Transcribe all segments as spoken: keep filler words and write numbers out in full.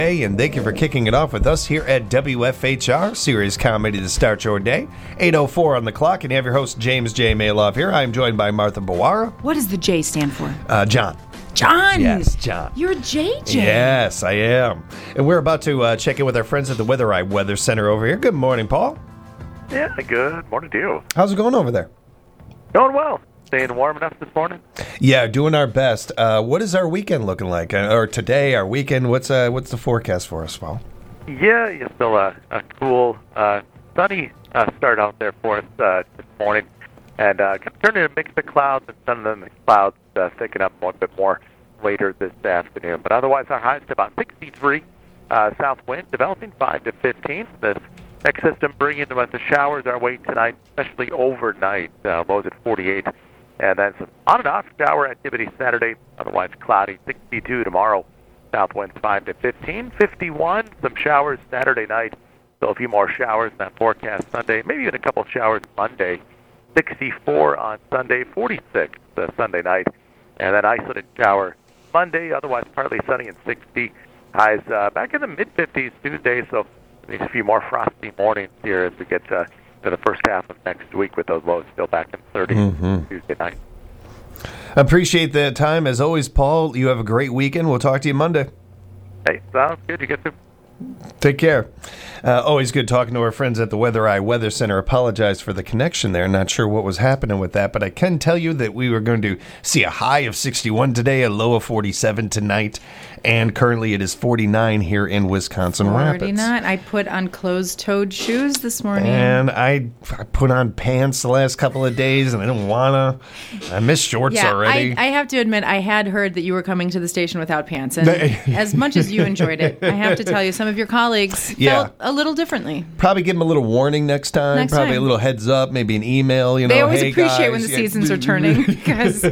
Hey, and thank you for kicking it off with us here at W F H R, serious comedy to start your day. eight oh four on the clock, and you have your host, James J. Maloff here. I'm joined by Martha Bawara. What does the J stand for? Uh, John. John! Yes, John. You're J J. Yes, I am. And we're about to uh, check in with our friends at the Weather Eye Weather Center over here. Good morning, Paul. Yeah, good morning to you. How's it going over there? Going well. Staying warm enough this morning? Yeah, doing our best. Uh, what is our weekend looking like? Uh, or today, our weekend, what's uh, what's the forecast for us, Paul? Yeah, yeah still uh, a cool, uh, sunny uh, start out there for us uh, this morning. And uh, turning a mix of clouds, and some of them the clouds uh, thicken up a bit more later this afternoon. But otherwise, our highs to about sixty-three. Uh, south wind developing five to fifteen. This next system bringing the, the showers our way tonight, especially overnight. Uh, lows at forty-eight. And then some on and off shower activity Saturday, otherwise cloudy, sixty-two tomorrow. South winds five to fifteen, fifty-one, some showers Saturday night. So a few more showers in that forecast Sunday, maybe even a couple showers Monday. sixty-four on Sunday, forty-six uh, Sunday night. And then isolated shower Monday, otherwise partly sunny and sixty. Highs uh, back in the mid-fifties Tuesday, so there's a few more frosty mornings here as we get uh, to the first half of next week with those lows still back in thirty mm-hmm. Tuesday night. Appreciate the time. As always, Paul, you have a great weekend. We'll talk to you Monday. Hey, sounds good. You get to. Take care. Uh, always good talking to our friends at the Weather Eye Weather Center. Apologize for the connection there. Not sure what was happening with that, but I can tell you that we were going to see a high of sixty-one today, a low of forty-seven tonight, and currently it is forty-nine here in Wisconsin Rapids. forty-nine. I put on closed-toed shoes this morning. And I, I put on pants the last couple of days, and I didn't want to. I miss shorts yeah, already. I, I have to admit, I had heard that you were coming to the station without pants, and as much as you enjoyed it, I have to tell you, some of your colleagues yeah. felt a little differently. Probably give them a little warning next time. Next Probably time. a little heads up, maybe an email. You know, they always hey, appreciate guys, when the yeah. seasons are turning because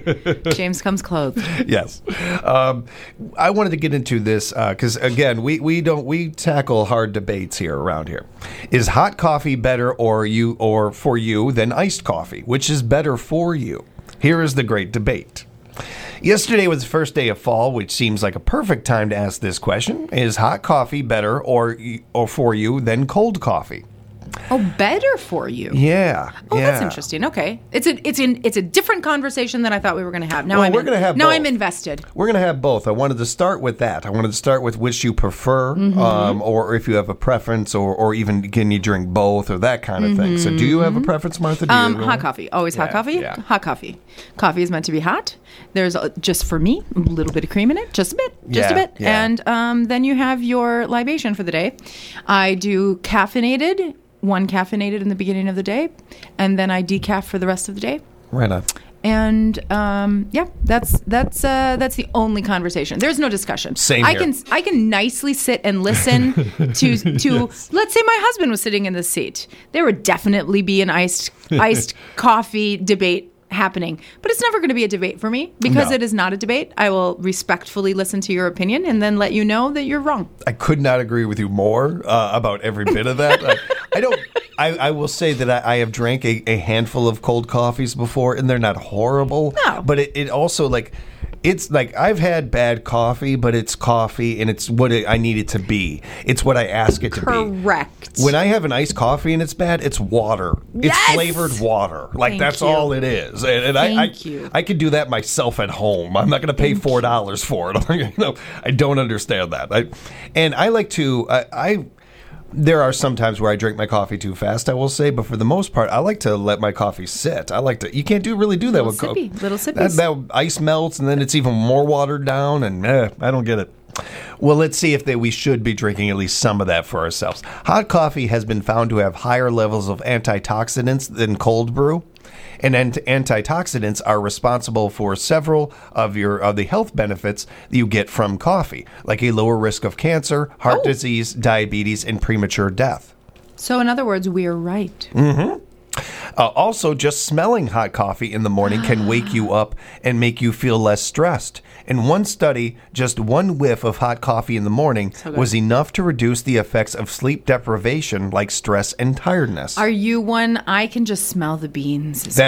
James comes clothed. Yes, um, I wanted to get into this because uh, again, we, we don't we tackle hard debates here around here. Is hot coffee better or you or for you than iced coffee? Which is better for you? Here is the great debate. Yesterday was the first day of fall, which seems like a perfect time to ask this question. Is hot coffee better or or for you than cold coffee? Oh, better for you. Yeah. Oh, yeah. that's interesting. Okay, it's a it's in it's a different conversation than I thought we were going to have. Now well, I'm we're in, going to have now both. I'm invested. We're going to have both. I wanted to start with that. I wanted to start with which you prefer, mm-hmm. um, or if you have a preference, or or even can you drink both, or that kind of mm-hmm. thing. So, do you have a preference, Martha? Do Um, you hot coffee. Always yeah, hot coffee. Yeah. Hot coffee. Coffee is meant to be hot. There's a, just for me a little bit of cream in it, just a bit, just yeah, a bit, yeah. and um, then you have your libation for the day. I do caffeinated. One caffeinated in the beginning of the day, and then I decaf for the rest of the day. Right on. And um, yeah, that's that's uh, that's the only conversation. There's no discussion. Same I here. can I can nicely sit and listen to to Yes. let's say my husband was sitting in the seat. There would definitely be an iced iced coffee debate happening, but it's never going to be a debate for me because No. it is not a debate. I will respectfully listen to your opinion and then let you know that you're wrong. I could not agree with you more uh, about every bit of that. I, I don't. I, I will say that I, I have drank a, a handful of cold coffees before, and they're not horrible. No. But it, it also like. It's like I've had bad coffee, but it's coffee, and it's what it, I need it to be. It's what I ask it to be. Correct. When I have an iced coffee and it's bad, it's water. It's Yes! flavored water. Like Thank that's you. all it is. And, and I, Thank I, you. I could do that myself at home. I'm not going to pay four dollars for it. you know, I don't understand that. I, and I like to. I. I There are some times where I drink my coffee too fast, I will say, but for the most part, I like to let my coffee sit. I like to. You can't do really do that Little with coffee. sippy, little sippies. That, that ice melts, and then it's even more watered down, and eh, I don't get it. Well, let's see if they, we should be drinking at least some of that for ourselves. Hot coffee has been found to have higher levels of antioxidants than cold brew. And ant- antioxidants are responsible for several of your of the health benefits that you get from coffee, like a lower risk of cancer, heart Oh. disease, diabetes, and premature death. So in other words, we're right. Mm-hmm. Uh, also, just smelling hot coffee in the morning can wake you up and make you feel less stressed. In one study, just one whiff of hot coffee in the morning So good. was enough to reduce the effects of sleep deprivation like stress and tiredness. Are you one? I can just smell the beans. as That's well. it.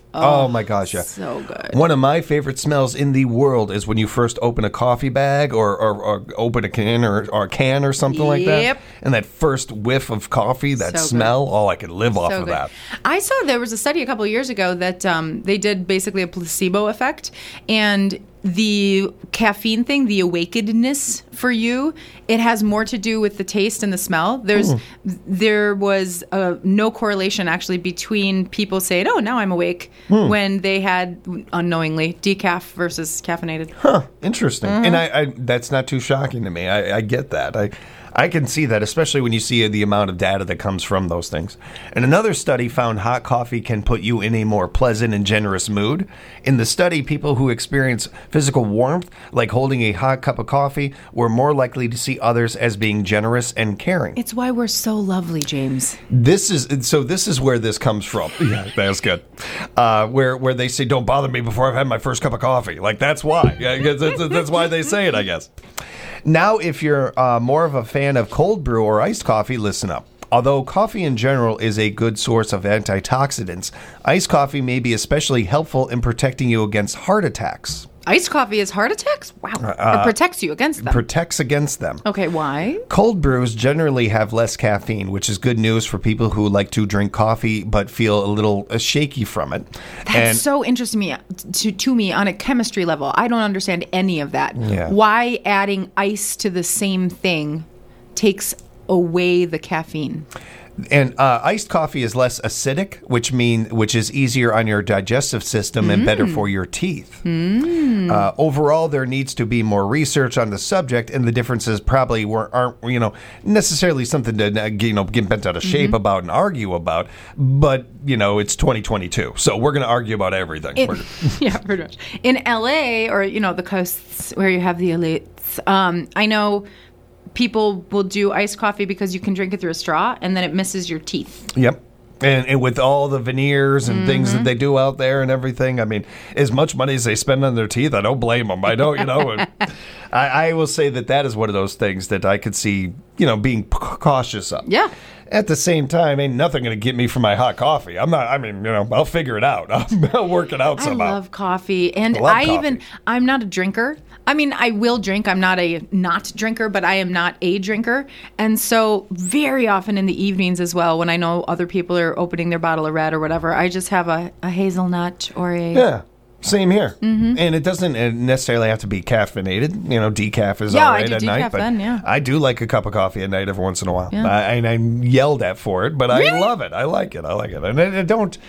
Oh, my gosh, yeah. So good. One of my favorite smells in the world is when you first open a coffee bag or, or, or open a can or, or a can or something like that. Yep. And that first whiff of coffee, that So good. smell, oh, I could live off So of good. that. I saw there was a study a couple of years ago that um, they did basically a placebo effect, and the caffeine thing, the awakenedness for you, it has more to do with the taste and the smell. There's Hmm. there was uh, no correlation actually between people saying, "Oh, now I'm awake," Hmm. when they had unknowingly decaf versus caffeinated. Huh, interesting. Mm-hmm. And I, I that's not too shocking to me. I, I get that. I I can see that, especially when you see the amount of data that comes from those things. And another study found hot coffee can put you in a more pleasant and generous mood. In the study, people who experience physical warmth, like holding a hot cup of coffee, were more likely to see others as being generous and caring. It's why we're so lovely, James. This is so. This is where this comes from. Yeah, that's good. Uh, where where they say, "Don't bother me before I've had my first cup of coffee." Like that's why. Yeah, that's, that's why they say it, I guess. Now, if you're uh, more of a fan of cold brew or iced coffee, listen up. Although coffee in general is a good source of antioxidants, iced coffee may be especially helpful in protecting you against heart attacks. Iced coffee is heart attacks? Wow. Uh, it protects you against them. Protects against them. Okay, why? Cold brews generally have less caffeine, which is good news for people who like to drink coffee but feel a little uh, shaky from it. That's and so interesting me, to, to me on a chemistry level. I don't understand any of that. Yeah. Why adding ice to the same thing takes away the caffeine? And uh, iced coffee is less acidic, which mean which is easier on your digestive system and better for your teeth. Mm. Uh, overall, there needs to be more research on the subject, and the differences probably were, aren't you know necessarily something to uh, you know get bent out of shape Mm-hmm. about and argue about. But you know, it's twenty twenty-two, so we're going to argue about everything. In, We're- yeah, pretty much. In L A, or you know, the coasts where you have the elites, um, I know people will do iced coffee because you can drink it through a straw and then it misses your teeth. Yep. And, and with all the veneers and things that they do out there and everything, I mean, as much money as they spend on their teeth, I don't blame them. I don't, you know. and I, I will say that that is one of those things that I could see, you know, being p- cautious of. Yeah. At the same time, ain't nothing going to get me from my hot coffee. I'm not, I mean, you know, I'll figure it out. I'll, I'll work it out I somehow. love coffee, and I love I, coffee. even I'm not a drinker. I mean, I will drink. I'm not a not drinker, but I am not a drinker. And so, very often in the evenings as well, when I know other people are opening their bottle of red or whatever, I just have a, a hazelnut or a Yeah. Same here. Mm-hmm. And it doesn't uh, necessarily have to be caffeinated. You know, decaf is Yeah, all I right do at decaf night. But then, yeah. I do like a cup of coffee at night every once in a while. Yeah. I, and I'm yelled at for it, but I Really? love it. I like it. I like it. And I, I don't...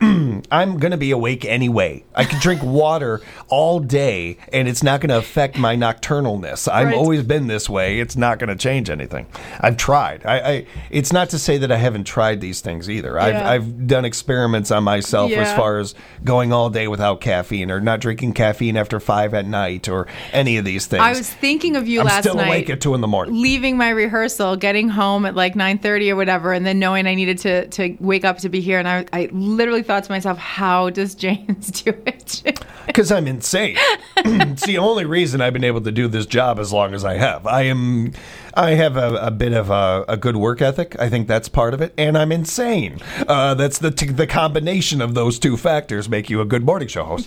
I'm going to be awake anyway. I can drink water all day, and it's not going to affect my nocturnalness. I've Right. always been this way. It's not going to change anything. I've tried. I, I. It's not to say that I haven't tried these things either. I've, Yeah. I've done experiments on myself as Yeah. far as going all day without caffeine or not drinking caffeine after five at night or any of these things. I was thinking of you I'm last still night. awake at two in the morning. Leaving my rehearsal, getting home at like nine thirty or whatever, and then knowing I needed to, to wake up to be here. And I, I literally thought to myself, how does James do it? Because I'm insane. It's the only reason I've been able to do this job as long as I have. I am, I have a, a bit of a, a good work ethic. I think that's part of it, and I'm insane. Uh, that's the t- the combination of those two factors make you a good morning show host.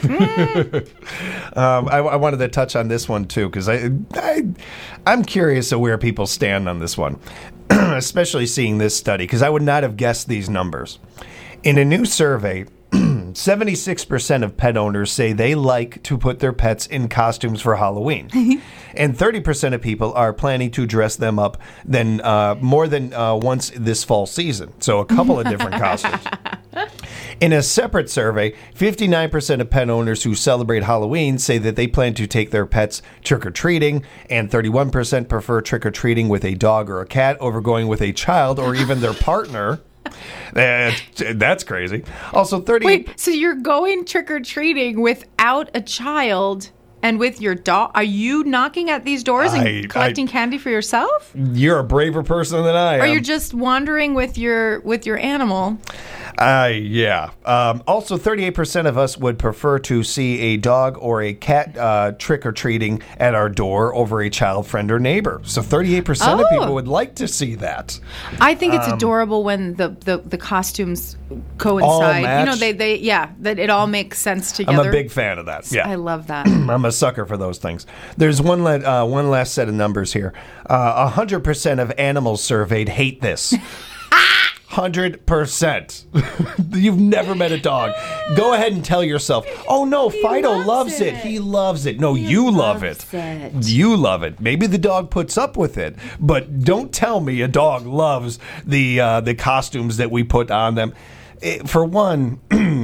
um, I, I wanted to touch on this one too because I, I I'm curious of where people stand on this one, especially seeing this study because I would not have guessed these numbers. In a new survey, seventy-six percent of pet owners say they like to put their pets in costumes for Halloween. And thirty percent of people are planning to dress them up than uh, more than uh, once this fall season. So a couple of different costumes. In a separate survey, fifty-nine percent of pet owners who celebrate Halloween say that they plan to take their pets trick-or-treating, and thirty-one percent prefer trick-or-treating with a dog or a cat over going with a child or even their partner. That's, that's crazy. Also, thirty. Wait, so you're going trick or treating without a child And with your dog, are you knocking at these doors and I- collecting I- candy for yourself? You're a braver person than I am. Or you're just wandering with your with your animal? Uh, yeah. Um, also, thirty-eight percent of us would prefer to see a dog or a cat uh, trick-or-treating at our door over a child friend or neighbor. So thirty-eight percent of Oh. people would like to see that. I think it's Um, adorable when the, the, the costumes coincide. You know, match? they, they yeah, that it all makes sense I'm together. a big fan of that. Yeah. I love that. I'm a sucker for those things. There's one la- uh, one last set of numbers here. Uh, one hundred percent of animals surveyed hate this. one hundred percent. You've never met a dog. Go ahead and tell yourself, oh no, Fido loves loves it. it. He loves it. No, you love it. loves it. You love it. Maybe the dog puts up with it, but don't tell me a dog loves the uh, the costumes that we put on them. Eh, For one,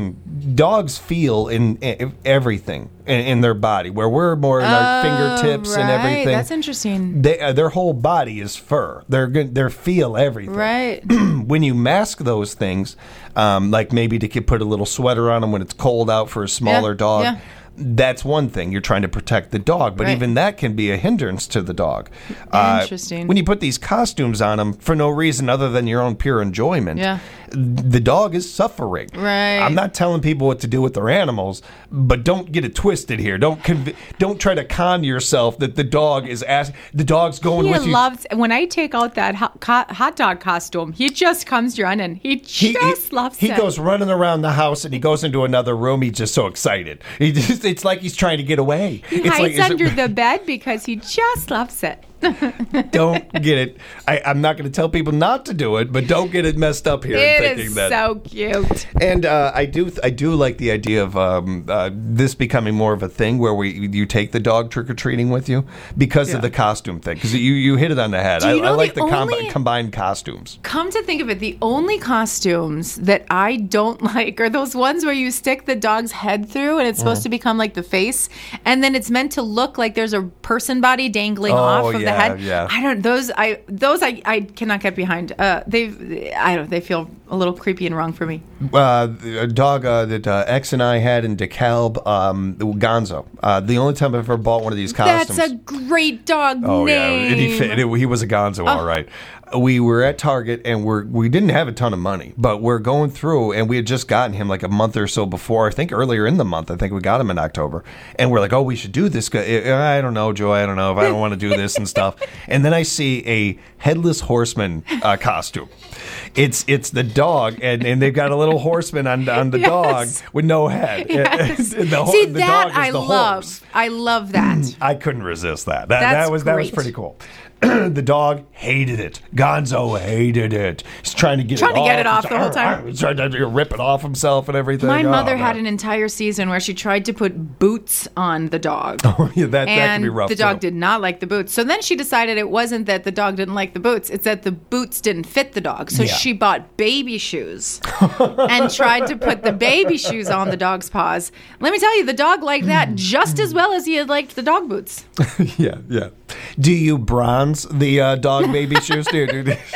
dogs feel in, in everything in, in their body, where we're more in our fingertips and Oh, right. everything. That's interesting. They, uh, their whole body is fur. They're good. They feel everything. Right. When you mask those things, um, like maybe to put a little sweater on them when it's cold out for a smaller Yeah, dog, yeah. that's one thing. You're trying to protect the dog, but Right. even that can be a hindrance to the dog. Uh, Interesting. when you put these costumes on them for no reason other than your own pure enjoyment, Yeah. the dog is suffering. Right. I'm not telling people what to do with their animals, but don't get it twisted here. Don't conv- don't try to con yourself that the dog is asking. The dog's going He with you. loves when I take out that hot, co- hot dog costume. He just comes running. He He, just he, loves he it. goes running around the house and he goes into another room. He's just so excited. He just, it's like he's trying to get away. He it's like, hides is it- under the bed because he just loves it. don't get it. I, I'm not going to tell people not to do it, but don't get it messed up here. in It thinking is that. so cute. And uh, I do, I do like the idea of um, uh, this becoming more of a thing where we you take the dog trick or treating with you because of the costume thing. Because you, you hit it on the head. Do I, you know I like the, the com- only- combined costumes. Come to think of it, the only costumes that I don't like are those ones where you stick the dog's head through and it's supposed Mm. to become like the face, and then it's meant to look like there's a person body dangling Oh, off of yeah, the head. yeah. I don't those I those I, I cannot get behind. Uh, they I don't they feel a little creepy and wrong for me. Uh, a dog uh, that uh, X and I had in DeKalb, um, Gonzo. Uh, the only time I've ever bought one of these costumes. That's a great dog Oh name. yeah, and he, fit, and it- he was a Gonzo, all right. We were at Target and we're we didn't have a ton of money, but we're going through and we had just gotten him like a month or so before. I think earlier in the month. I think we got him in October, and we're like, oh, we should do this. I don't know, Joy. I don't know if I don't want to do this and stuff. And then I see a headless horseman uh, costume. It's it's the dog, and, and they've got a little horseman on on the Yes. dog with no head. Yes. And the, ho- See the that dog is I the love. horse. I love that. I couldn't resist that. That, That's that was that was great. pretty cool. The dog hated it. Gonzo hated it. He's trying to get Trying it to off. get it off He's the whole time. He's trying to rip it off himself and everything. My Oh, mother had man. an entire season where she tried to put boots on the dog. Oh, yeah, that, that can and be rough. the dog too. did not like the boots. So then she decided it wasn't that the dog didn't like the boots, it's that the boots didn't fit the dog. So Yeah. she bought baby shoes and tried to put the baby shoes on the dog's paws. Let me tell you, the dog liked that just as well as he had liked the dog boots. Yeah, yeah. Do you bronze the uh, dog baby shoes? Do, do, do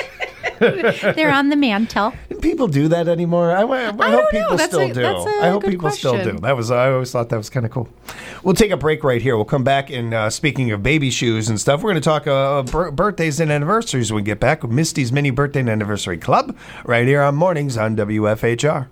They're on the mantle. people do that anymore? I, I, I, I hope don't know. people That's still a- do. that's a I hope good people still question. do. That was I always thought that was kind of cool. We'll take a break right here. We'll come back and uh, speaking of baby shoes and stuff, we're going to talk uh, bir- birthdays and anniversaries when we get back with Misty's Mini Birthday and Anniversary Club right here on Mornings on W F H R.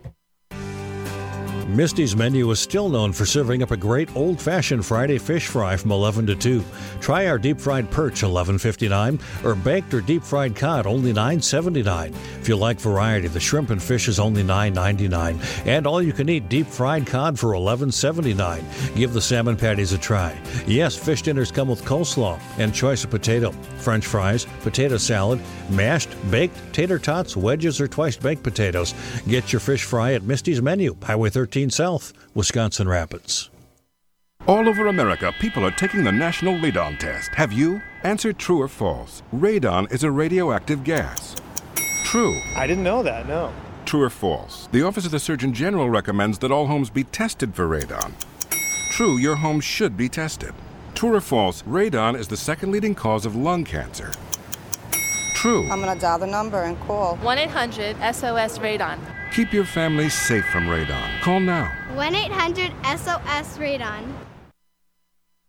Misty's Menu is still known for serving up a great old-fashioned Friday fish fry from eleven to two. Try our deep-fried perch, eleven fifty-nine, or baked or deep-fried cod, only nine seventy-nine. If you like variety, the shrimp and fish is only nine ninety-nine, and all-you-can-eat deep-fried cod for eleven seventy-nine. Give the salmon patties a try. Yes, fish dinners come with coleslaw and choice of potato, French fries, potato salad, mashed, baked, tater tots, wedges, or twice-baked potatoes. Get your fish fry at Misty's Menu, Highway thirteen South, Wisconsin Rapids. All over America, people are taking the National Radon Test. Have you? Answer true or false. Radon is a radioactive gas. True. I didn't know that, no. True or false? The Office of the Surgeon General recommends that all homes be tested for radon. True, your home should be tested. True or false? Radon is the second leading cause of lung cancer. True. I'm gonna dial the number and call. one eight hundred S O S Radon. Keep your family safe from radon. Call now. one eight hundred S O S Radon.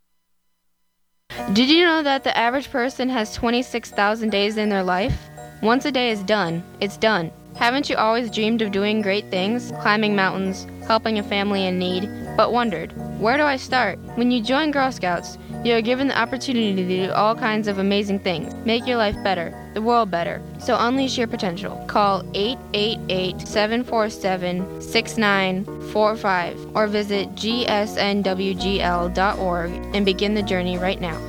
Did you know that the average person has twenty-six thousand days in their life? Once a day is done, it's done. Haven't you always dreamed of doing great things, climbing mountains, helping a family in need, but wondered, where do I start? When you join Girl Scouts, you are given the opportunity to do all kinds of amazing things, make your life better, the world better. So unleash your potential. Call eight eight eight, seven four seven, six nine four five or visit G S N W G L dot org and begin the journey right now.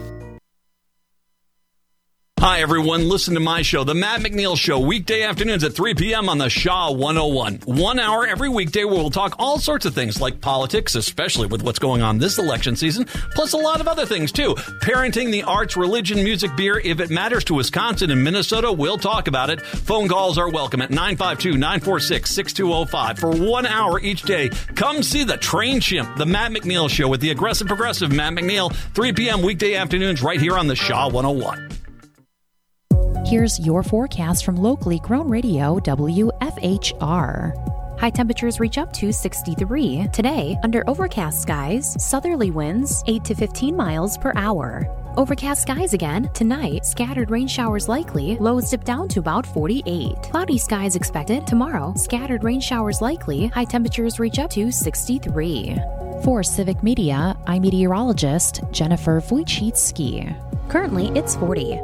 Hi, everyone. Listen to my show, The Matt McNeil Show, weekday afternoons at three p.m. on the Shaw one oh one. One hour every weekday where we'll talk all sorts of things like politics, especially with what's going on this election season, plus a lot of other things, too. Parenting, the arts, religion, music, beer. If it matters to Wisconsin and Minnesota, we'll talk about it. Phone calls are welcome at nine five two, nine four six, six two oh five. For one hour each day, come see the Train Chimp, The Matt McNeil Show with the aggressive progressive Matt McNeil, three p.m. weekday afternoons right here on the Shaw one oh one. Here's your forecast from locally grown radio W F H R. High temperatures reach up to sixty-three. Today, under overcast skies, southerly winds eight to fifteen miles per hour. Overcast skies again. Tonight, scattered rain showers likely. Lows dip down to about forty-eight. Cloudy skies expected. Tomorrow, scattered rain showers likely. High temperatures reach up to sixty-three. For Civic Media, I'm meteorologist Jennifer Wojcicki. Currently, it's forty.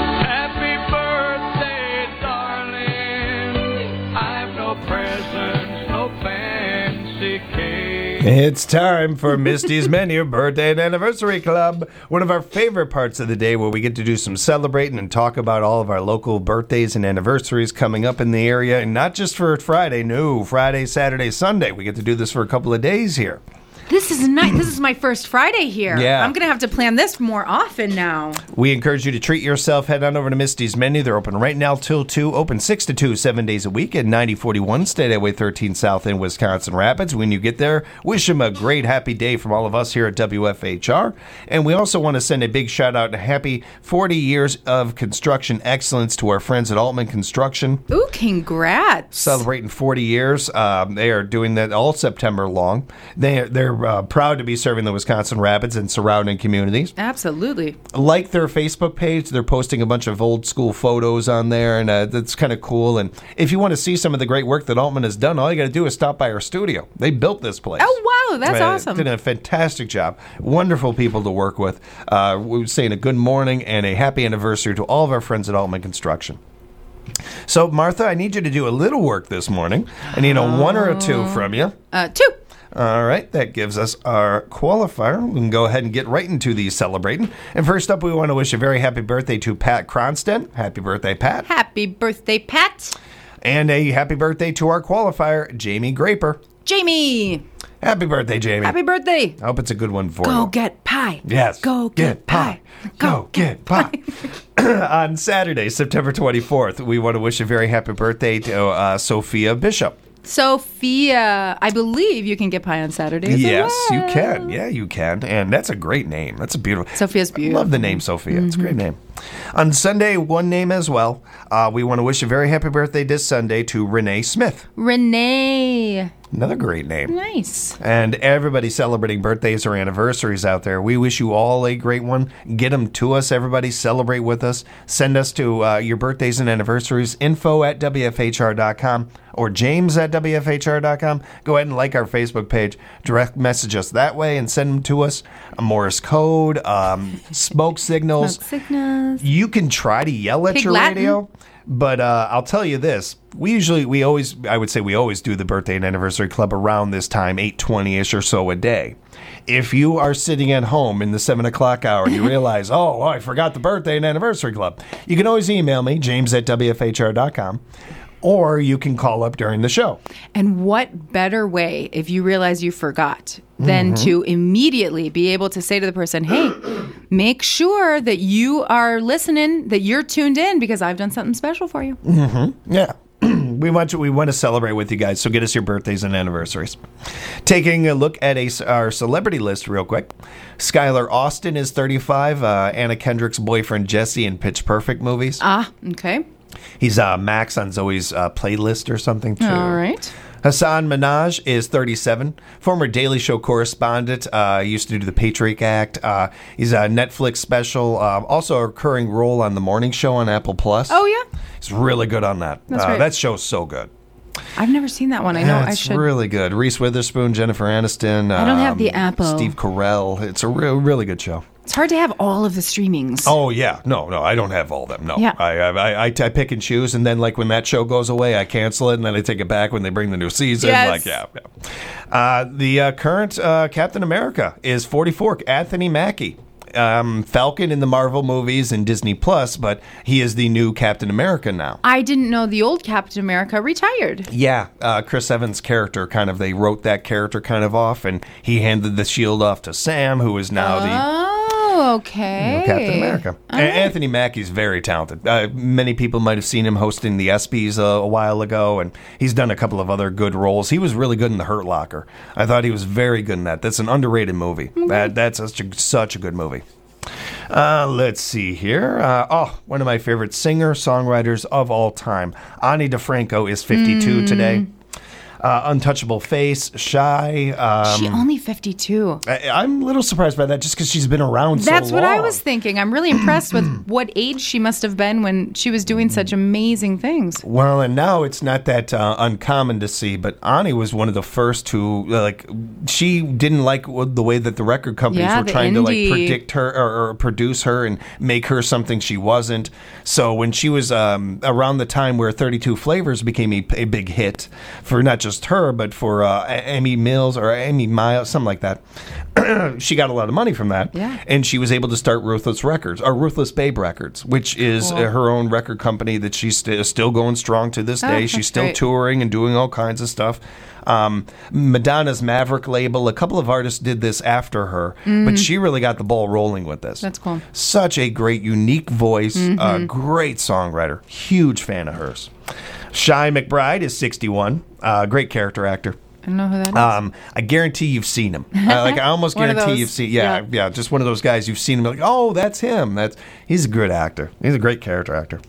It's time for Misty's Menu Birthday and Anniversary Club, one of our favorite parts of the day where we get to do some celebrating and talk about all of our local birthdays and anniversaries coming up in the area, and not just for Friday, no, Friday, Saturday, Sunday. We get to do this for a couple of days here. This is nice. This is my first Friday here. Yeah. I'm going to have to plan this more often now. We encourage you to treat yourself. Head on over to Misty's Menu. They're open right now till two, open six to two, seven days a week at ninety forty-one State Highway thirteen South in Wisconsin Rapids. When you get there, wish them a great, happy day from all of us here at W F H R. And we also want to send a big shout out to happy forty years of construction excellence to our friends at Altman Construction. Ooh, congrats. Celebrating forty years. Um, they are doing that all September long. They, they're Uh, proud to be serving the Wisconsin Rapids and surrounding communities. Absolutely. Like their Facebook page, they're posting a bunch of old school photos on there, and uh, that's kind of cool. And if you want to see some of the great work that Altman has done, all you got to do is stop by our studio. They built this place. Oh, wow, that's uh, awesome. Did a fantastic job. Wonderful people to work with. Uh, we were saying a good morning and a happy anniversary to all of our friends at Altman Construction. So, Martha, I need you to do a little work this morning. I need a oh. one or a two from you. Uh, two. All right, that gives us our qualifier. We can go ahead and get right into the celebrating. And first up, we want to wish a very happy birthday to Pat Cronsten. Happy birthday, Pat. Happy birthday, Pat. And a happy birthday to our qualifier, Jamie Graper. Jamie. Happy birthday, Jamie. Happy birthday. I hope it's a good one for Go you. Go get pie. Yes. Go get, get pie. pie. Go get pie. On Saturday, September twenty-fourth, we want to wish a very happy birthday to uh, Sophia Bishop. Sophia, I believe you can get pie on Saturdays. Yes, well. you can. Yeah, you can. And that's a great name. That's a beautiful. Sophia's beautiful. I love the name Sophia. Mm-hmm. It's a great name. On Sunday, one name as well. Uh, we want to wish a very happy birthday this Sunday to Renee Smith. Renee. Another great name. Nice. And everybody celebrating birthdays or anniversaries out there, we wish you all a great one. Get them to us, everybody. Celebrate with us. Send us to uh, your birthdays and anniversaries, info at W F H R dot com or james at W F H R dot com. Go ahead and like our Facebook page. Direct message us that way and send them to us. A Morse code, um, smoke signals. Smoke signals. You can try to yell at Pig your Latin. radio. But uh, I'll tell you this. We usually, we always, I would say we always do the birthday and anniversary club around this time, eight twenty-ish or so a day. If you are sitting at home in the seven o'clock hour and you realize, oh, I forgot the birthday and anniversary club, you can always email me, james at W F H R dot com. Or you can call up during the show. And what better way, if you realize you forgot, than Mm-hmm. to immediately be able to say to the person, hey, make sure that you are listening, that you're tuned in, because I've done something special for you. Mm-hmm. Yeah. We want to, we want to celebrate with you guys, so get us your birthdays and anniversaries. Taking a look at a, our celebrity list real quick. Skylar Austin is thirty-five. Uh, Anna Kendrick's boyfriend Jesse in Pitch Perfect movies. Ah, okay. He's uh, Max on Zoe's uh, playlist or something, too. All right. Hassan Minhaj is thirty-seven, former Daily Show correspondent. Uh, used to do the Patriot Act. Uh, he's a Netflix special, um, also a recurring role on the Morning Show on Apple Plus. Oh yeah, he's really good on that. That's uh, right. That show's so good. I've never seen that one. I know Yeah, I it's should. really good. Reese Witherspoon, Jennifer Aniston. I don't have um, the Apple. Steve Carell. It's a real, really good show. It's hard to have all of the streamings. Oh yeah, no, no, I don't have all of them. No, Yeah. I, I, I, I pick and choose, and then like when that show goes away, I cancel it, and then I take it back when they bring the new season. Yes. Like yeah, yeah. Uh, the uh, current uh, Captain America is forty-four. Anthony Mackie, um, Falcon in the Marvel movies and Disney Plus, but he is the new Captain America now. I didn't know the old Captain America retired. Yeah, uh, Chris Evans' character kind of they wrote that character kind of off, and he handed the shield off to Sam, who is now the. Oh, okay. Captain America. All A- right. Anthony Mackie's very talented. Uh, many people might have seen him hosting the ESPYs uh, a while ago, and he's done a couple of other good roles. He was really good in The Hurt Locker. I thought he was very good in that. That's an underrated movie. That, that's such a, such a good movie. Uh, let's see here. Uh, oh, one of my favorite singer-songwriters of all time. Ani DeFranco is fifty-two Mm. today. Uh, Untouchable Face, Shy. Um, She only fifty-two. I, I'm a little surprised by that just because she's been around so long. That's what I was thinking. I'm really impressed with what age she must have been when she was doing such amazing things. Well, and now it's not that uh, uncommon to see, but Ani was one of the first to, uh, like, she didn't like w- the way that the record companies Yeah, were the trying to, like, indie. predict her or, or produce her and make her something she wasn't. So when she was um, around the time where thirty-two Flavors became a, a big hit for not just her, but for uh, Amy Mills or Amy Miles, something like that, she got a lot of money from that. Yeah. And she was able to start Ruthless Records, or Ruthless Babe Records, which is Cool. uh, her own record company that she's st- still going strong to this Oh, day. that's She's still great. touring and doing all kinds of stuff. Um, Madonna's Maverick label, a couple of artists did this after her, but she really got the ball rolling with this. Mm. That's cool. Such a great, unique voice, a Mhm. great songwriter. Huge fan of hers. Shy McBride is sixty-one, uh, great character actor. I don't know who that is. Um, I guarantee you've seen him. I, like I almost One of guarantee those. you've seen. Yeah, Yeah. yeah, just one of those guys you've seen him. Like, oh, that's him. That's he's a good actor. He's a great character actor.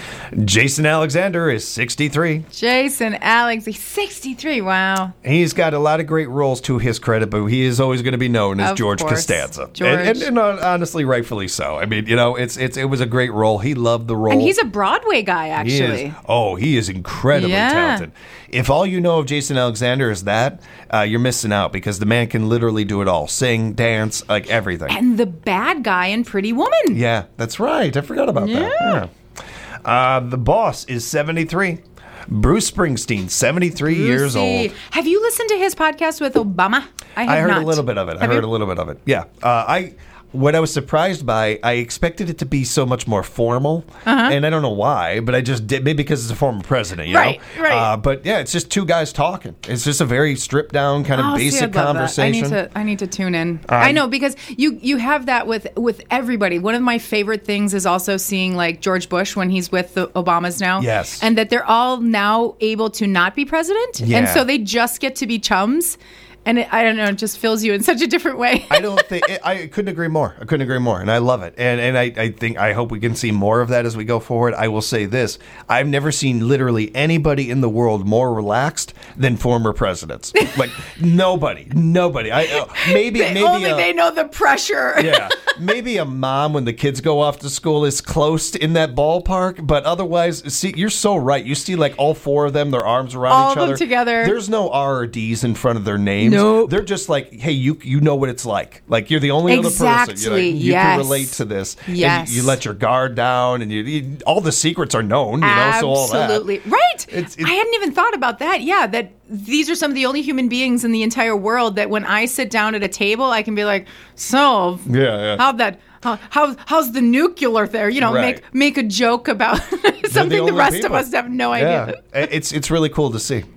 Jason Alexander is sixty-three. Jason Alex, he's sixty-three. Wow. He's got a lot of great roles to his credit, but he is always going to be known as Of George course. Costanza, George. And, and, and uh, honestly, rightfully so. I mean, you know, it's it's it was a great role. He loved the role. And he's a Broadway guy, He actually. is, oh, he is incredibly Yeah. talented. If all you know of Jason Alexander is that, uh, you're missing out because the man can literally do it all: sing, dance, like everything. And the bad guy in Pretty Woman. Yeah, that's right. I forgot about that. Yeah. Yeah. Uh, the boss is seventy-three. Bruce Springsteen, seventy-three years Brucey. old. Have you listened to his podcast with Obama? I have I heard not. a little bit of it. Have I heard you? a little bit of it. Yeah. Uh, I what I was surprised by, I expected it to be so much more formal, Uh-huh. and I don't know why, but I just did. Maybe because it's a former president, you Right, know. right. Uh, but yeah, it's just two guys talking. It's just a very stripped down kind of Oh, see, basic I'd love that. conversation. I need to. I need to tune in. Um, I know because you you have that with with everybody. One of my favorite things is also seeing like George Bush when he's with the Obamas now. Yes. and that they're all now able to not be president, and Yeah. so they just get to be chums. And it, I don't know, it just fills you in such a different way. I don't think I couldn't agree more. I couldn't agree more, and I love it. And and I, I think I hope we can see more of that as we go forward. I will say this: I've never seen literally anybody in the world more relaxed than former presidents. Like nobody, nobody. I uh, maybe They- maybe only a, they know the pressure. yeah, maybe a mom when the kids go off to school is close to, in that ballpark, but otherwise, see, you're so right. You see, like all four of them, their arms around All each of them other together. There's no R or D's in front of their names. Nope. They're just like, hey, you you know what it's like. Like you're the only other person. Exactly, You're like, you yes. can relate to this. And Yes. you, you let your guard down, and you, you all the secrets are known. You know, so all that. Absolutely. Right. It's- it's- I hadn't even thought about that. Yeah, that these are some of the only human beings in the entire world that when I sit down at a table, I can be like, so, Yeah, yeah. how'd that, how, how, how's the nuclear there? You know, Right. make make a joke about something the, only rest people. of us have no Yeah, idea. it's it's really cool to see.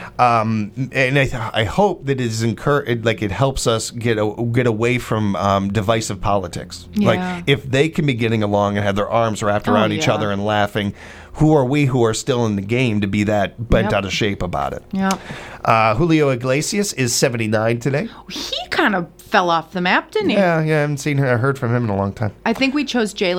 Um, and I, I hope that it is incur- it, like it helps us get a, get away from um, divisive politics. Yeah. Like if they can be getting along and have their arms wrapped Oh, around each yeah. other and laughing, who are we who are still in the game to be that bent Yep. out of shape about it? Yeah. Uh, Julio Iglesias is seventy-nine today. He kind of fell off the map, didn't he? Yeah, yeah, I haven't seen her, heard from him in a long time. I think we chose J Lo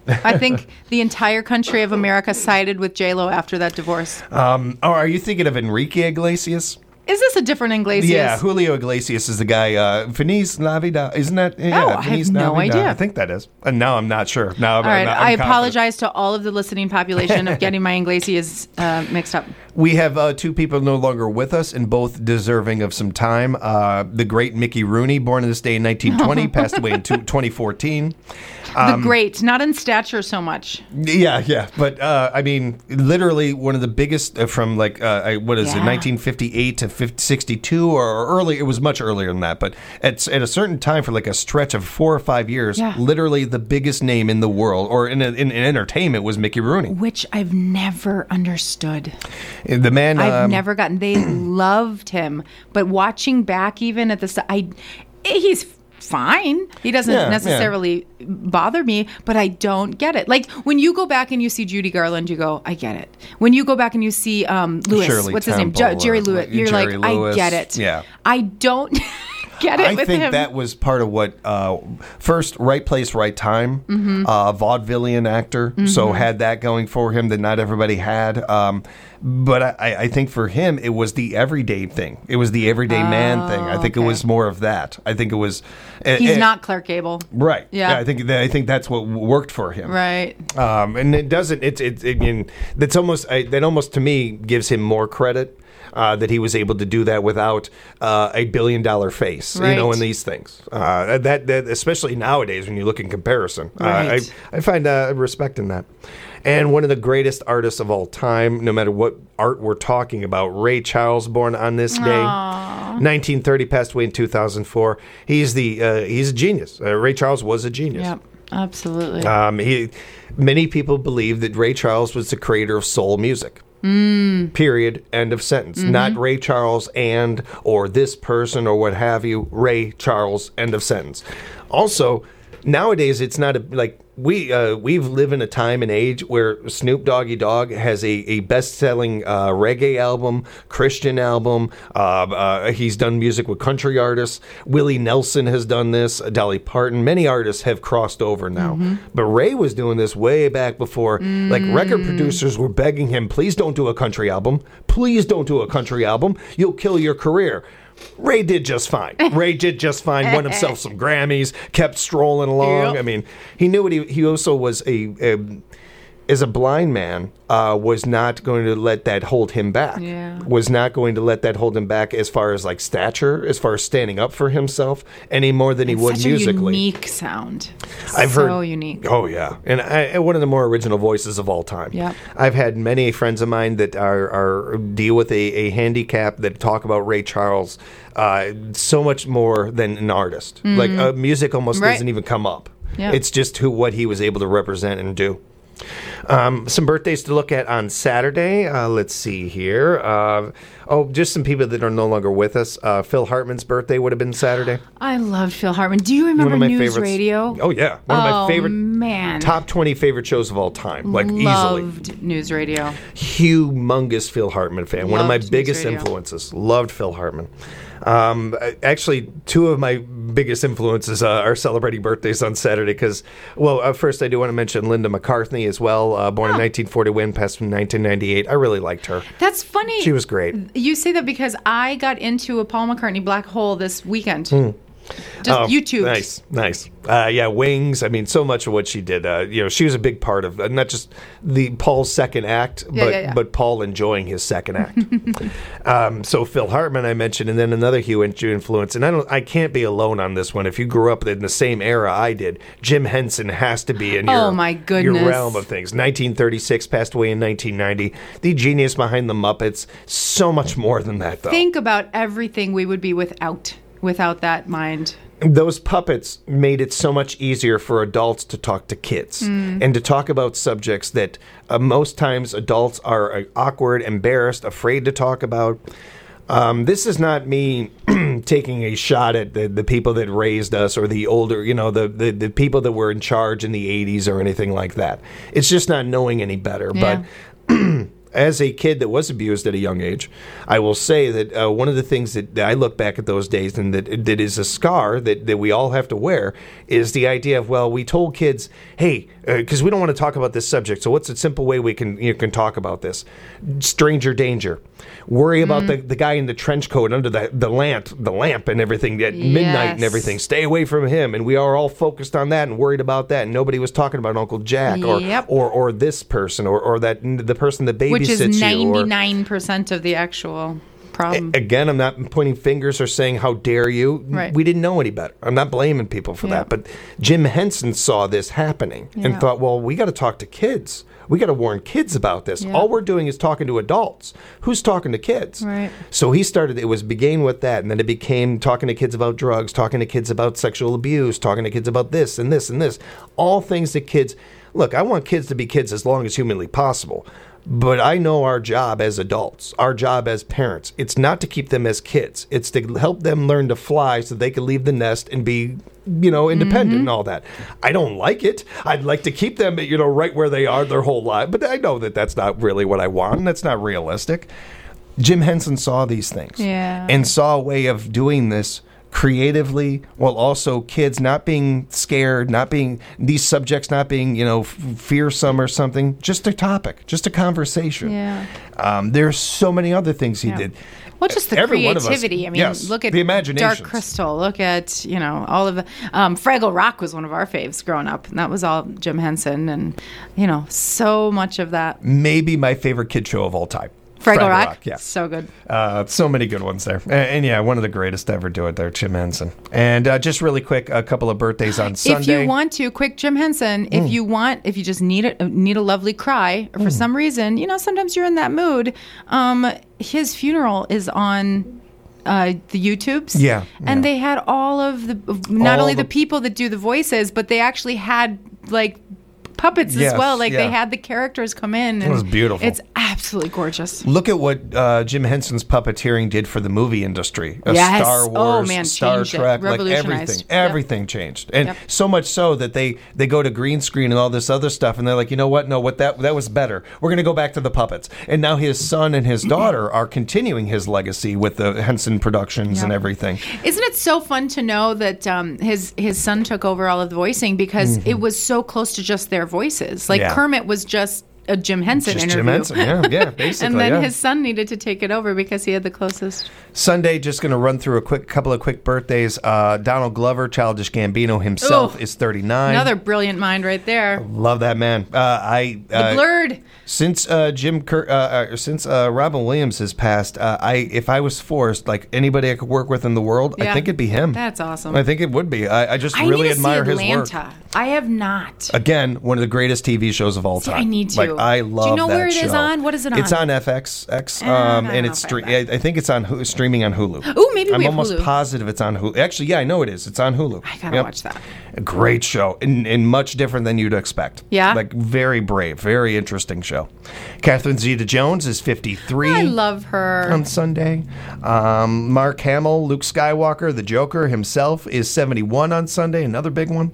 I think the entire country of America sided with J-Lo after that divorce. Um, or are you thinking of Enrique Iglesias? Is this a different Iglesias? Yeah, Julio Iglesias is the guy. Uh, Feliz Navidad, isn't that? Yeah, Oh, I Feliz have no Navidad. idea. I think that is. And now I'm not sure. Now I'm, All right, I'm, I'm I confident. apologize to all of the listening population of getting my Iglesias uh, mixed up. We have uh, two people no longer with us and both deserving of some time. Uh, the great Mickey Rooney, born on this day in nineteen twenty, passed away in two- twenty fourteen. Um, the great, not in stature so much. Yeah, yeah. But, uh, I mean, literally one of the biggest uh, from, like, uh, I- what is it, Yeah. nineteen fifty-eight to sixty-two or early. It was much earlier than that. But at, at a certain time, for like a stretch of four or five years, Yeah. literally the biggest name in the world, or in, in, in entertainment, was Mickey Rooney. Which I've never understood. The man... I've um, never gotten. They loved him, but watching back, even at the, I, he's fine. He doesn't Yeah, necessarily bother me, but I don't get it. Like when you go back and you see Judy Garland, you go, I get it. When you go back and you see um, Lewis, Shirley what's his name, Temple Jer- Jerry or, Lewis, like, you're Jerry like, Lewis. I get it. Yeah. I don't get it I with think him. that was part of what uh, first right place, right time. Mhm. Uh, vaudevillian actor, so Mhm. had that going for him that not everybody had. Um, but I, I think for him, it was the everyday thing. It was the everyday man thing. I think it okay. was more of that. I think it was. He's uh, not Clark Gable. Right. Yeah. I think that, I think that's what worked for him. Right. Um, and it doesn't. It's it's it, it, that's almost I, that almost to me gives him more credit. Uh, that he was able to do that without uh, a billion dollar face, you know, Right. in these things. Uh, that, that especially nowadays when you look in comparison, Right. uh, I I find uh, respect in that. And one of the greatest artists of all time, no matter what art we're talking about, Ray Charles, born on this day, nineteen thirty, passed away in two thousand four. He's the uh, he's a genius. Uh, Ray Charles was a genius. Yep. Absolutely. Um, he, many people believe that Ray Charles was the creator of soul music. Mm. Period. End of sentence. Mhm. Not Ray Charles and or this person or what have you. Ray Charles. End of sentence. Also, nowadays it's not a, like we uh, we've lived in a time and age where Snoop Doggy Dogg has a, a best-selling uh, reggae album, Christian album. Uh, uh, he's done music with country artists. Willie Nelson has done this. Dolly Parton. Many artists have crossed over now. Mhm. But Ray was doing this way back before. Like record Mm. producers were begging him, please don't do a country album. Please don't do a country album. You'll kill your career. Ray did just fine. Ray did just fine. Won himself some Grammys. Kept strolling along. Yep. I mean, he knew what he. He also was a, a as a blind man, uh, was not going to let that hold him back. Yeah. Was not going to let that hold him back as far as like stature, as far as standing up for himself, any more than he It's would such musically. a unique sound. I've so heard unique. Oh yeah, and, I, and one of the more original voices of all time. Yep. I've had many friends of mine that are, are deal with a, a handicap that talk about Ray Charles uh, so much more than an artist. Mhm. Like uh, music almost Right. doesn't even come up. Yeah. It's just who what he was able to represent and do. Um, some birthdays to look at on Saturday. Uh, let's see here. Uh, oh, just some people that are no longer with us. Uh, Phil Hartman's birthday would have been Saturday. I loved Phil Hartman. Do you remember One of my News favorites. Radio? Oh yeah, one of Oh, my favorite man. top twenty favorite shows of all time, like easily. Loved News Radio. Humongous Phil Hartman fan. One of my Loved News biggest Radio. influences. Loved Phil Hartman. Um, actually, two of my biggest influences uh, are celebrating birthdays on Saturday because, well, uh, first I do want to mention Linda McCartney as well, uh, born in nineteen forty-one, passed in nineteen ninety-eight. I really liked her. That's funny. She was great. You say that because I got into a Paul McCartney Black Hole this weekend. Hmm. Just Oh, YouTube. Nice, nice. Uh, yeah, Wings. I mean, so much of what she did. Uh, you know, she was a big part of uh, not just the Paul's second act, Yeah, but yeah, yeah. but Paul enjoying his second act. um, so Phil Hartman, I mentioned, and then another huge influence. And I don't, I can't be alone on this one. If you grew up in the same era I did, Jim Henson has to be in your Oh, my goodness. your realm of things. nineteen thirty-six, passed away in nineteen ninety. The genius behind the Muppets. So much more than that, though. Think about everything we would be without without that mind. Those puppets made it so much easier for adults to talk to kids Mm. and to talk about subjects that uh, most times adults are uh, awkward, embarrassed, afraid to talk about. Um, this is not me taking a shot at the, the people that raised us or the older, you know, the, the, the people that were in charge in the eighties or anything like that. It's just not knowing any better. Yeah. But as a kid that was abused at a young age, I will say that uh, one of the things that, that I look back at those days and that that is a scar that, that we all have to wear is the idea of, well, we told kids, hey, because uh, we don't want to talk about this subject. So what's a simple way we can you can talk about this? Stranger danger. Worry about mm. the, the guy in the trench coat under the the lamp, the lamp and everything at yes. midnight and everything. Stay away from him. And we are all focused on that and worried about that. And nobody was talking about Uncle Jack or yep. or, or this person or, or that the person that babysits you. Which is ninety-nine percent of the actual problem. Again, I'm not pointing fingers or saying, how dare you? Right. We didn't know any better. I'm not blaming people for yeah. that. But Jim Henson saw this happening yeah. and thought, well, we got to talk to kids. We got to warn kids about this. Yeah. All we're doing is talking to adults. Who's talking to kids? Right. So he started, it was began with that, and then it became talking to kids about drugs, talking to kids about sexual abuse, talking to kids about this and this and this. All things that kids, look, I want kids to be kids as long as humanly possible. But I know our job as adults, our job as parents, it's not to keep them as kids. It's to help them learn to fly so they can leave the nest and be, you know, independent mm-hmm. and all that. I don't like it. I'd like to keep them, you know, right where they are their whole life. But I know that that's not really what I want. And that's not realistic. Jim Henson saw these things yeah. and saw a way of doing this creatively, while also kids not being scared, not being these subjects not being, you know, f- fearsome or something. Just a topic, just a conversation. Yeah. Um, there's so many other things he yeah. did. Well, just the Every creativity. Us, I mean, yes, look at the imaginations. Dark Crystal. Look at, you know, all of the um, Fraggle Rock was one of our faves growing up, and that was all Jim Henson, and you know, so much of that. Maybe my favorite kid show of all time. Fraggle, Fraggle Rock? Rock, yeah. So good. Uh, so many good ones there. And, and yeah, one of the greatest to ever do it there, Jim Henson. And uh, just really quick, a couple of birthdays on Sunday. If you want to, quick Jim Henson, mm. if you want, if you just need a, need a lovely cry, or for mm. some reason, you know, sometimes you're in that mood, um, his funeral is on uh, the YouTubes. Yeah. And yeah. they had all of the, not all only the, the people that do the voices, but they actually had, like, puppets yes, as well. Like yeah. they had the characters come in. And it was beautiful. It's absolutely gorgeous. Look at what uh, Jim Henson's puppeteering did for the movie industry. A yes. Star Wars, oh, man, Star Trek, like everything. Everything yep. changed. And yep. so much so that they, they go to green screen and all this other stuff and they're like, you know what? No, what that that was better. We're going to go back to the puppets. And now his son and his daughter are continuing his legacy with the Henson Productions yep. and everything. Isn't it so fun to know that um, his his son took over all of the voicing because mm-hmm. it was so close to just their voices. Like yeah. Kermit was just a Jim Henson just interview. Jim Henson, yeah, yeah, basically. And then yeah. his son needed to take it over because he had the closest. Sunday, just going to run through a quick couple of quick birthdays. Uh, Donald Glover, Childish Gambino himself, Ooh, is thirty-nine. Another brilliant mind right there. Love that man. Uh, I uh, the Blurred. Since uh, Jim, Cur- uh, uh, since uh, Robin Williams has passed, uh, I if I was forced, like anybody I could work with in the world, yeah. I think it'd be him. That's awesome. I think it would be. I, I just I really need to admire see his Atlanta. work. I have not. Again, one of the greatest T V shows of all see, time. I need to. Like I love. Do you know that where it show. is on? What is it on? It's on F X X, um, uh, and it's stre- I, I think it's on Hulu, streaming on Hulu. Oh, maybe I'm we have almost Hulu. positive it's on Hulu. Actually, yeah, I know it is. It's on Hulu. I gotta yep. watch that. A great show, and, and much different than you'd expect. Yeah, like very brave, very interesting show. Catherine Zeta-Jones is fifty-three. I love her. On Sunday, um, Mark Hamill, Luke Skywalker, the Joker himself, is seventy-one on Sunday. Another big one.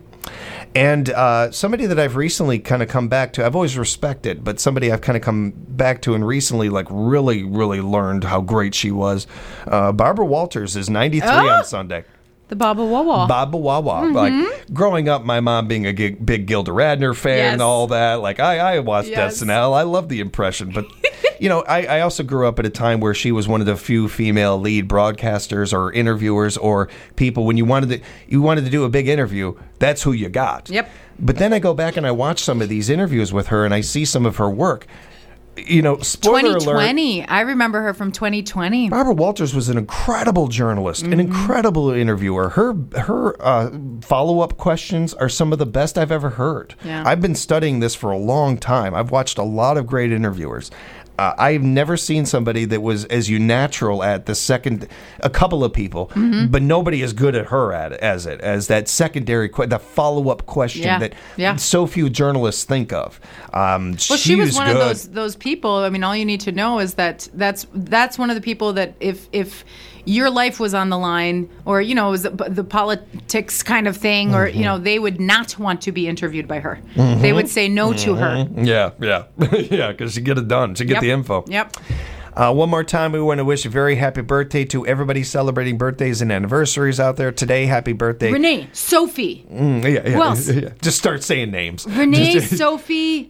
And uh, somebody that I've recently kind of come back to, I've always respected, but somebody I've kind of come back to and recently like really, really learned how great she was. Uh, Barbara Walters is ninety-three oh! on Sunday. The Baba Wawa. Baba Wawa. Mm-hmm. Like growing up, my mom being a g- big Gilda Radner fan yes. and all that. Like I, I watched yes. S N L. I love the impression, but you know, I, I also grew up at a time where she was one of the few female lead broadcasters or interviewers or people. When you wanted to, you wanted to do a big interview, that's who you got. Yep. But then I go back and I watch some of these interviews with her, and I see some of her work. You know, spoiler twenty twenty. alert. I remember her from twenty twenty. Barbara Walters was an incredible journalist, mm-hmm. an incredible interviewer. Her her uh, follow-up questions are some of the best I've ever heard. Yeah. I've been studying this for a long time. I've watched a lot of great interviewers. Uh, I've never seen somebody that was as unnatural at the second, a couple of people, mm-hmm. but nobody as good at her at as it, as that secondary, que- the follow-up question yeah. that yeah. so few journalists think of. Um, well, she, she was, was one good. of those those people. I mean, all you need to know is that that's that's one of the people that if if your life was on the line, or you know, it was the, the politics kind of thing, mm-hmm. or you know, they would not want to be interviewed by her. Mm-hmm. They would say no mm-hmm. to her. Yeah, yeah, yeah, because she get it done. She get yep. the info. Yep. Uh, one more time, we want to wish a very happy birthday to everybody celebrating birthdays and anniversaries out there today. Happy birthday. Renee, Sophie. Mm, yeah, yeah, Who else? yeah. Just start saying names. Renee, Just- Sophie.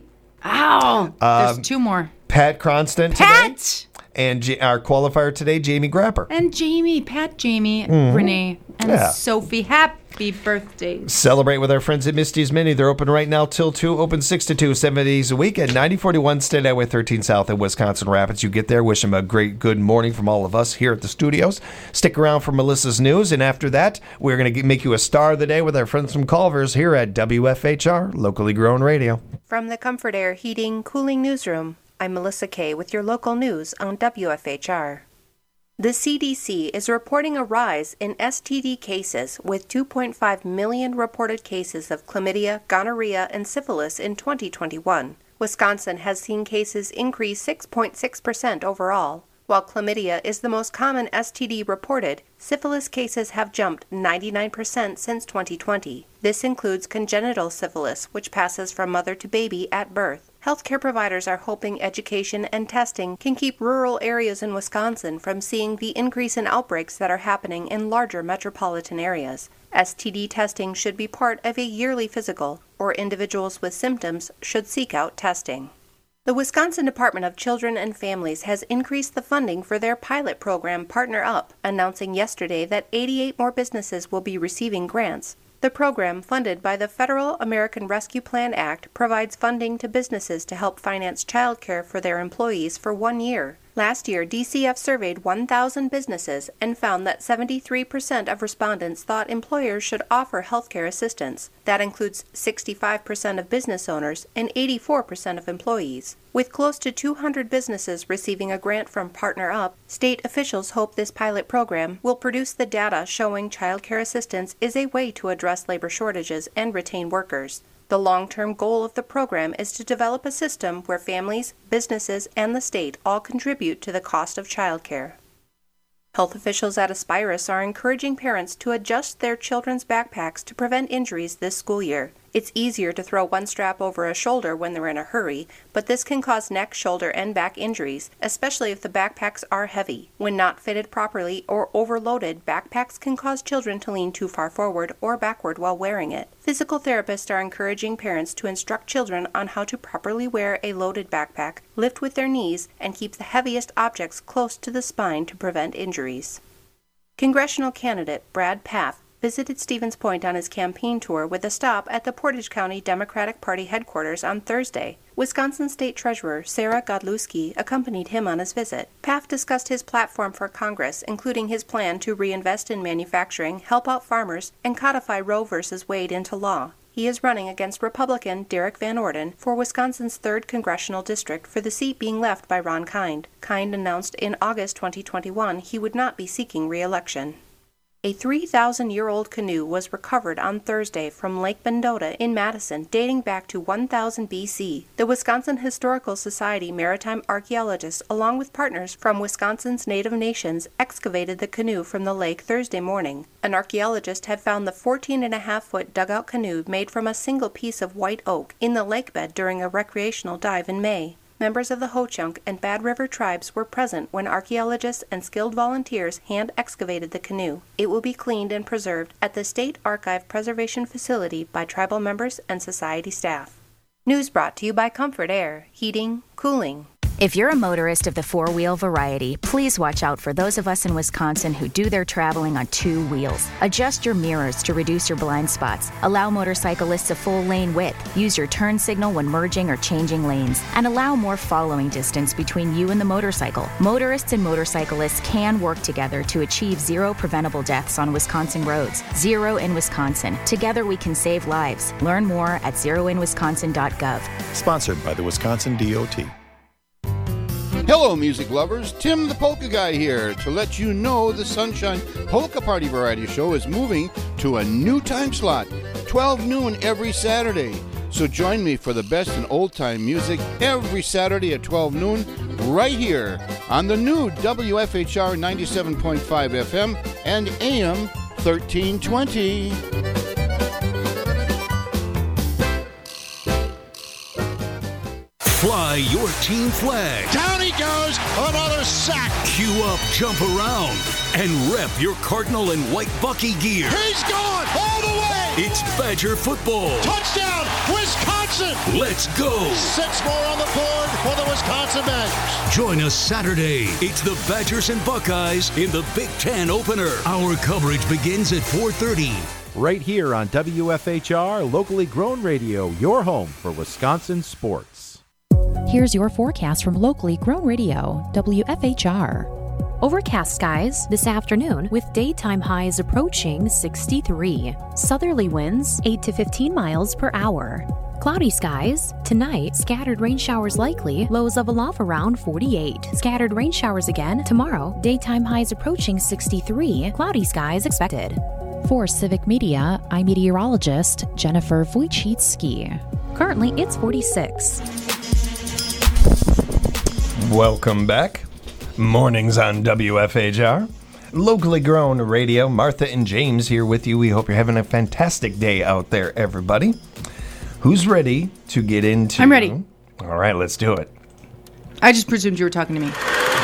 Ow. There's Um, two more. Pat Cronston Pat! today. And J- our qualifier today, Jamie Grapper. And Jamie, Pat, Jamie, Mhm. Renee, and Yeah. Sophie. Happy birthday. Celebrate with our friends at Misty's Mini. They're open right now till two, open six to two, seven days a week at ninety forty-one State Highway thirteen South in Wisconsin Rapids. You get there, wish them a great good morning from all of us here at the studios. Stick around for Melissa's news, and after that, we're going to make you a star of the day with our friends from Culver's here at W F H R, locally grown radio. From the Comfort Air Heating Cooling Newsroom, I'm Melissa Kay with your local news on W F H R. The C D C is reporting a rise in S T D cases with two point five million reported cases of chlamydia, gonorrhea, and syphilis in twenty twenty-one. Wisconsin has seen cases increase six point six percent overall. While chlamydia is the most common S T D reported, syphilis cases have jumped ninety-nine percent since twenty twenty. This includes congenital syphilis, which passes from mother to baby at birth. Healthcare providers are hoping education and testing can keep rural areas in Wisconsin from seeing the increase in outbreaks that are happening in larger metropolitan areas. S T D testing should be part of a yearly physical, or individuals with symptoms should seek out testing. The Wisconsin Department of Children and Families has increased the funding for their pilot program Partner Up, announcing yesterday that eighty-eight more businesses will be receiving grants. The program, funded by the Federal American Rescue Plan Act, provides funding to businesses to help finance child care for their employees for one year. Last year, D C F surveyed one thousand businesses and found that seventy-three percent of respondents thought employers should offer health care assistance. That includes sixty-five percent of business owners and eighty-four percent of employees. With close to two hundred businesses receiving a grant from Partner Up, state officials hope this pilot program will produce the data showing child care assistance is a way to address labor shortages and retain workers. The long-term goal of the program is to develop a system where families, businesses, and the state all contribute to the cost of childcare. Health officials at Aspirus are encouraging parents to adjust their children's backpacks to prevent injuries this school year. It's easier to throw one strap over a shoulder when they're in a hurry, but this can cause neck, shoulder, and back injuries, especially if the backpacks are heavy. When not fitted properly or overloaded, backpacks can cause children to lean too far forward or backward while wearing it. Physical therapists are encouraging parents to instruct children on how to properly wear a loaded backpack, lift with their knees, and keep the heaviest objects close to the spine to prevent injuries. Congressional candidate Brad Pfaff visited Stevens Point on his campaign tour with a stop at the Portage County Democratic Party headquarters on Thursday. Wisconsin State Treasurer Sarah Godlewski accompanied him on his visit. Pfaff discussed his platform for Congress, including his plan to reinvest in manufacturing, help out farmers, and codify Roe v. Wade into law. He is running against Republican Derek Van Orden for Wisconsin's third congressional district for the seat being left by Ron Kind. Kind announced in August twenty twenty-one he would not be seeking re-election. A three thousand year old canoe was recovered on Thursday from Lake Mendota in Madison, dating back to one thousand B C. The Wisconsin Historical Society maritime archaeologists, along with partners from Wisconsin's Native Nations, excavated the canoe from the lake Thursday morning. An archaeologist had found the fourteen and a half foot dugout canoe made from a single piece of white oak in the lake bed during a recreational dive in May. Members of the Ho-Chunk and Bad River tribes were present when archaeologists and skilled volunteers hand-excavated the canoe. It will be cleaned and preserved at the State Archive Preservation Facility by tribal members and society staff. News brought to you by Comfort Air, Heating, Cooling. If you're a motorist of the four-wheel variety, please watch out for those of us in Wisconsin who do their traveling on two wheels. Adjust your mirrors to reduce your blind spots. Allow motorcyclists a full lane width. Use your turn signal when merging or changing lanes. And allow more following distance between you and the motorcycle. Motorists and motorcyclists can work together to achieve zero preventable deaths on Wisconsin roads. Zero in Wisconsin. Together we can save lives. Learn more at zero in wisconsin dot gov. Sponsored by the Wisconsin D O T. Hello, music lovers. Tim the Polka Guy here to let you know the Sunshine Polka Party Variety Show is moving to a new time slot, twelve noon every Saturday. So join me for the best in old-time music every Saturday at twelve noon right here on the new W F H R ninety-seven point five F M and A M thirteen twenty. Fly your team flag. Down he goes, another sack. Cue up, jump around, and rep your Cardinal and White Bucky gear. He's gone all the way. It's Badger football. Touchdown, Wisconsin. Let's go. Six more on the board for the Wisconsin Badgers. Join us Saturday. It's the Badgers and Buckeyes in the Big Ten opener. Our coverage begins at four thirty. Right here on W F H R, locally grown radio, your home for Wisconsin sports. Here's your forecast from locally grown radio, W F H R. Overcast skies this afternoon with daytime highs approaching sixty-three. Southerly winds eight to fifteen miles per hour. Cloudy skies. Tonight, scattered rain showers likely, lows level off around forty-eight. Scattered rain showers again tomorrow, daytime highs approaching sixty-three. Cloudy skies expected. For Civic Media, I'm meteorologist Jennifer Wojcicki. Currently, it's forty-six. Welcome back. Mornings on W F H R. Locally grown radio. Martha and James here with you. We hope you're having a fantastic day out there, everybody. Who's ready to get into... I'm ready. All right, let's do it. I just presumed you were talking to me.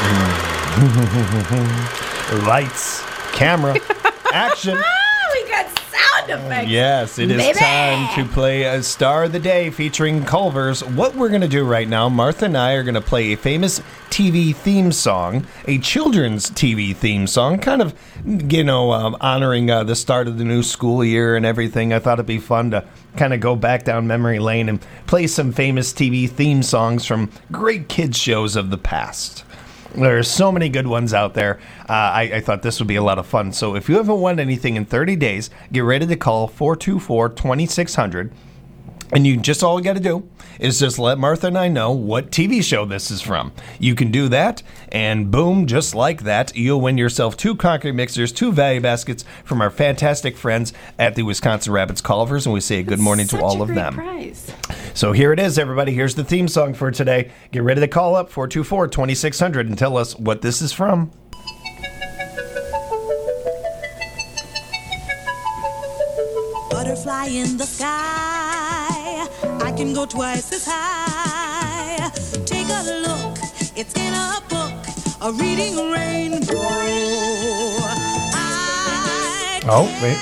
Lights, camera, action. We got sound effects. Yes, it is Baby. time to play a Star of the Day featuring Culver's. What we're going to do right now, Martha and I are going to play a famous T V theme song, a children's T V theme song, kind of, you know, um, honoring uh, the start of the new school year and everything. I thought it'd be fun to kind of go back down memory lane and play some famous T V theme songs from great kids shows of the past. There's so many good ones out there. Uh, I, I thought this would be a lot of fun. So if you haven't won anything in thirty days, get ready to call four two four, two six zero zero. And you just all you got to do is just let Martha and I know what T V show this is from. You can do that, and boom, just like that, you'll win yourself two concrete mixers, two value baskets from our fantastic friends at the Wisconsin Rapids Culvers, and we say good morning to all of them. Prize. So here it is, everybody. Here's the theme song for today. Get ready to call up four two four, two six zero zero and tell us what this is from. Butterfly in the sky, I can go twice as high. Take a look, it's in a book, a reading rainbow. I Oh, wait.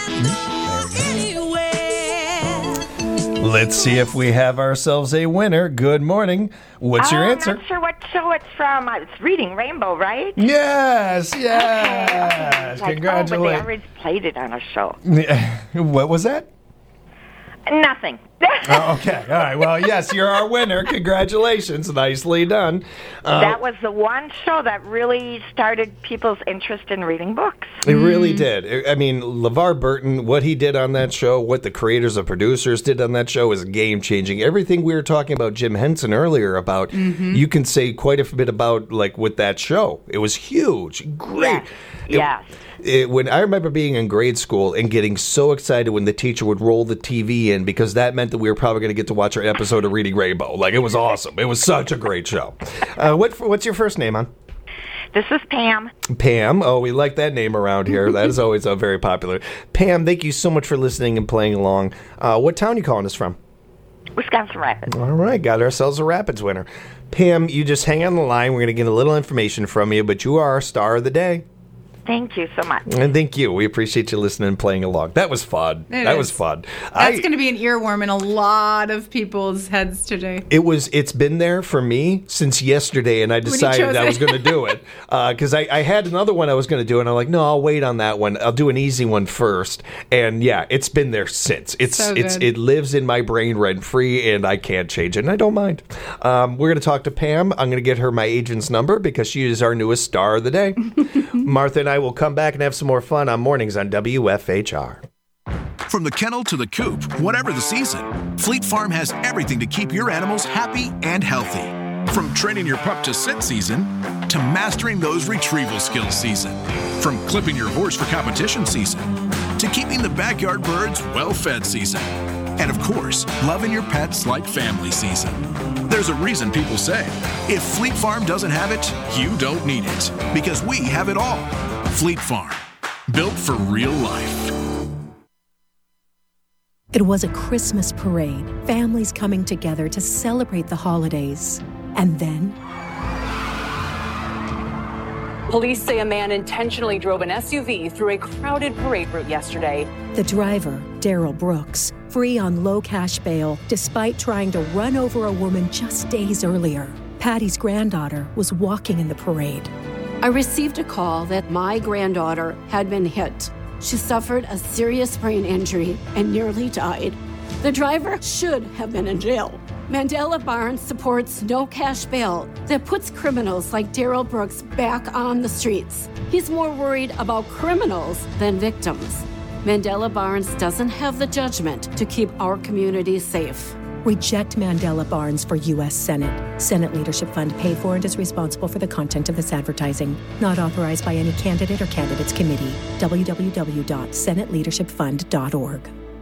anywhere. Let's see if we have ourselves a winner. Good morning. What's your Oh, answer? I'm not sure what show it's from. Uh, It's Reading Rainbow, right? Yes, yes. Okay, okay. Like, Congratulations. oh, but they already played it on a show. What was that? Nothing. Oh, okay. All right. Well, yes, you're our winner. Congratulations. Nicely done. Uh, That was the one show that really started people's interest in reading books. It really did. I mean, LeVar Burton, what he did on that show, what the creators and producers did on that show is game-changing. Everything we were talking about Jim Henson earlier about, Mhm. you can say quite a bit about, like, with that show. It was huge. Great. Yes. yes. It, when I remember being in grade school and getting so excited when the teacher would roll the T V in because that meant that we were probably going to get to watch our episode of Reading Rainbow. Like, it was awesome. It was such a great show. Uh, what What's your first name, hon? This is Pam. Pam. Oh, we like that name around here. That is always uh, very popular. Pam, thank you so much for listening and playing along. Uh, what town are you calling us from? Wisconsin Rapids. All right, got ourselves a Rapids winner. Pam, you just hang on the line. We're going to get a little information from you, but you are our star of the day. Thank you so much. And thank you. We appreciate you listening and playing along. That was fun. It that is. was fun. That's I, going to be an earworm in a lot of people's heads today. It was. It's been there for me since yesterday, and I decided I was going to do it because uh, I, I had another one I was going to do, and I'm like, no, I'll wait on that one. I'll do an easy one first. And yeah, it's been there since. It's So it's good. it lives in my brain rent free, and I can't change it, and I don't mind. Um, we're going to talk to Pam. I'm going to get her my agent's number because she is our newest star of the day. Martha and I will come back and have some more fun on Mornings on W F H R. From the kennel to the coop, whatever the season, Fleet Farm has everything to keep your animals happy and healthy. From training your pup to sit season to mastering those retrieval skills season. From clipping your horse for competition season to keeping the backyard birds well-fed season. And of course, loving your pets like family season. There's a reason people say, if Fleet Farm doesn't have it, you don't need it. Because we have it all. Fleet Farm, built for real life. It was a Christmas parade, families coming together to celebrate the holidays. And then... Police say a man intentionally drove an S U V through a crowded parade route yesterday. The driver, Daryl Brooks, free on low cash bail despite trying to run over a woman just days earlier. Patty's granddaughter was walking in the parade. I received a call that my granddaughter had been hit. She suffered a serious brain injury and nearly died. The driver should have been in jail. Mandela Barnes supports no cash bail that puts criminals like Daryl Brooks back on the streets. He's more worried about criminals than victims. Mandela Barnes doesn't have the judgment to keep our community safe. Reject Mandela Barnes for U S Senate. Senate Leadership Fund paid for and is responsible for the content of this advertising. Not authorized by any candidate or candidates committee. w w w dot senate leadership fund dot org.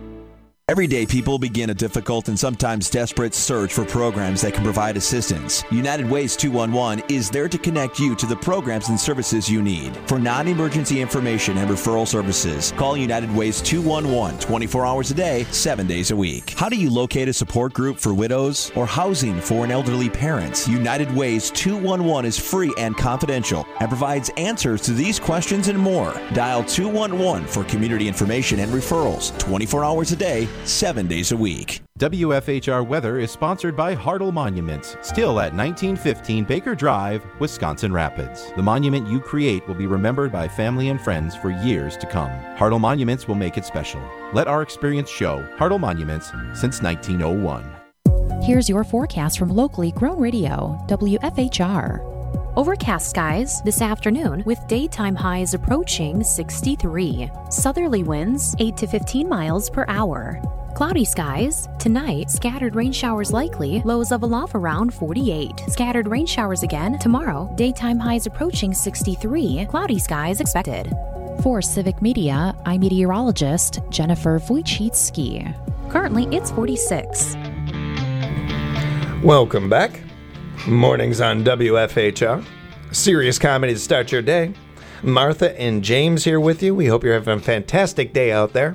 Everyday people begin a difficult and sometimes desperate search for programs that can provide assistance. United Ways two one one is there to connect you to the programs and services you need. For non-emergency information and referral services, call United Ways two one one twenty-four hours a day, seven days a week. How do you locate a support group for widows or housing for an elderly parent? United Ways two one one is free and confidential and provides answers to these questions and more. Dial two one one for community information and referrals, twenty-four hours a day, seven days a week. W F H R Weather is sponsored by Hartle Monuments, still at nineteen fifteen Baker Drive, Wisconsin Rapids. The monument you create will be remembered by family and friends for years to come. Hartle Monuments will make it special. Let our experience show. Hartle Monuments since nineteen oh one. Here's your forecast from locally grown radio, W F H R. Overcast skies this afternoon with daytime highs approaching sixty-three. Southerly winds eight to fifteen miles per hour. Cloudy skies. Tonight, scattered rain showers likely, lows of a low around forty-eight. Scattered rain showers again tomorrow, daytime highs approaching sixty-three. Cloudy skies expected. For Civic Media, I'm meteorologist Jennifer Wojcicki. Currently, it's forty-six. Welcome back. Mornings on W F H R. Serious comedy to start your day. Martha and James here with you. We hope you're having a fantastic day out there.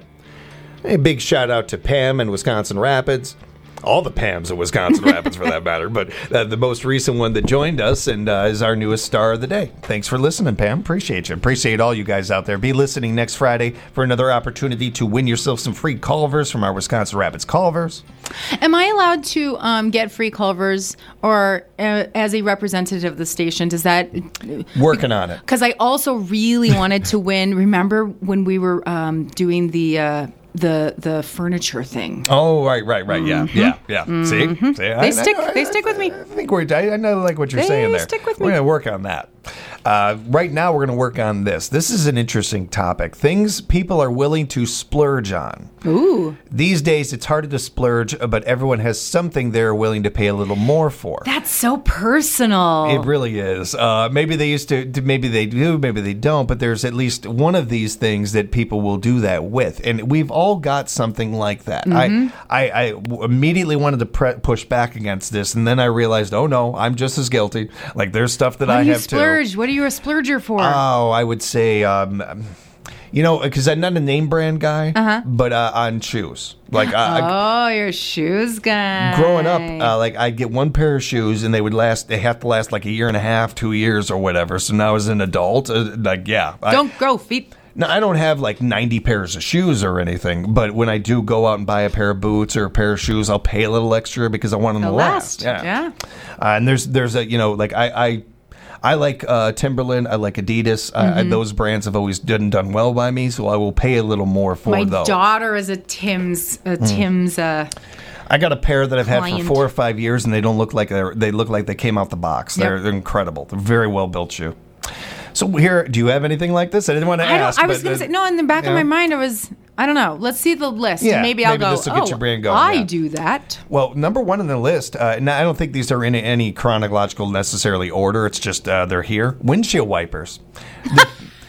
A big shout out to Pam in Wisconsin Rapids. All the Pams in Wisconsin Rapids, for that matter, but uh, the most recent one that joined us and uh, is our newest star of the day. Thanks for listening, Pam. Appreciate you. Appreciate all you guys out there. Be listening next Friday for another opportunity to win yourself some free Culvers from our Wisconsin Rapids Culvers. Am I allowed to um, get free Culvers, or uh, as a representative of the station, does that... Working on it. Because I also really wanted to win. Remember when we were um, doing the... Uh, the the furniture thing. Oh, right, right, right. Yeah, mm-hmm. yeah, yeah. Mm-hmm. See? See? They I, stick I, I, they stick with me. I think we're, I, I know like what you're they saying there. stick with we're me. going to work on that. Uh, right now, we're going to work on this. This is an interesting topic. Things people are willing to splurge on. Ooh. These days, it's harder to splurge, but everyone has something they're willing to pay a little more for. That's so personal. It really is. Uh, maybe they used to, maybe they do, maybe they don't, but there's at least one of these things that people will do that with. And we've all got something like that. Mm-hmm. I, I, I immediately wanted to pre- push back against this, and then I realized, oh no, I'm just as guilty. Like there's stuff that what I do you have splurge? too. What are you a splurger for? Oh, I would say, um, you know, because I'm not a name brand guy, uh-huh. but uh, on shoes. Like, uh, oh, you're a shoes guy. Growing up, uh, like I'd get one pair of shoes, and they would last. They have to last like a year and a half, two years, or whatever. So now as an adult, uh, like yeah, don't I, grow feet. Now, I don't have like ninety pairs of shoes or anything, but when I do go out and buy a pair of boots or a pair of shoes, I'll pay a little extra because I want them They'll to last. last. Yeah. yeah. Uh, and there's there's a you know like I. I I like uh, Timberland. I like Adidas. Mm-hmm. I, those brands have always done done well by me, so I will pay a little more for My those. My daughter is a Tim's. A mm. Tim's. Uh, I got a pair that I've client. had for four or five years, and they don't look like they're, they look like they came out the box. They're, yep. they're incredible. They're very well built shoe. So here, do you have anything like this? I didn't want to I ask. Don't, I was going to say no. In the back yeah. of my mind, I was. I don't know. Let's see the list. Yeah, maybe I'll maybe go. this will get oh, your brain going. I yeah. do that. Well, number one on the list. Uh, and I don't think these are in any chronological necessarily order. It's just uh, they're here. Windshield wipers. the,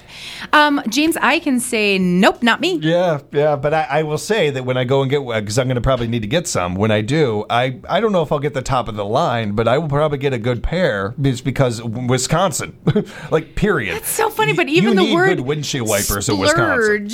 Um, James, I can say, nope, not me. Yeah, yeah, but I, I will say that when I go and get, because I'm going to probably need to get some, when I do, I, I don't know if I'll get the top of the line, but I will probably get a good pair just because Wisconsin, like, period. That's so funny, but even you the need word good windshield wipers splurge, in Wisconsin.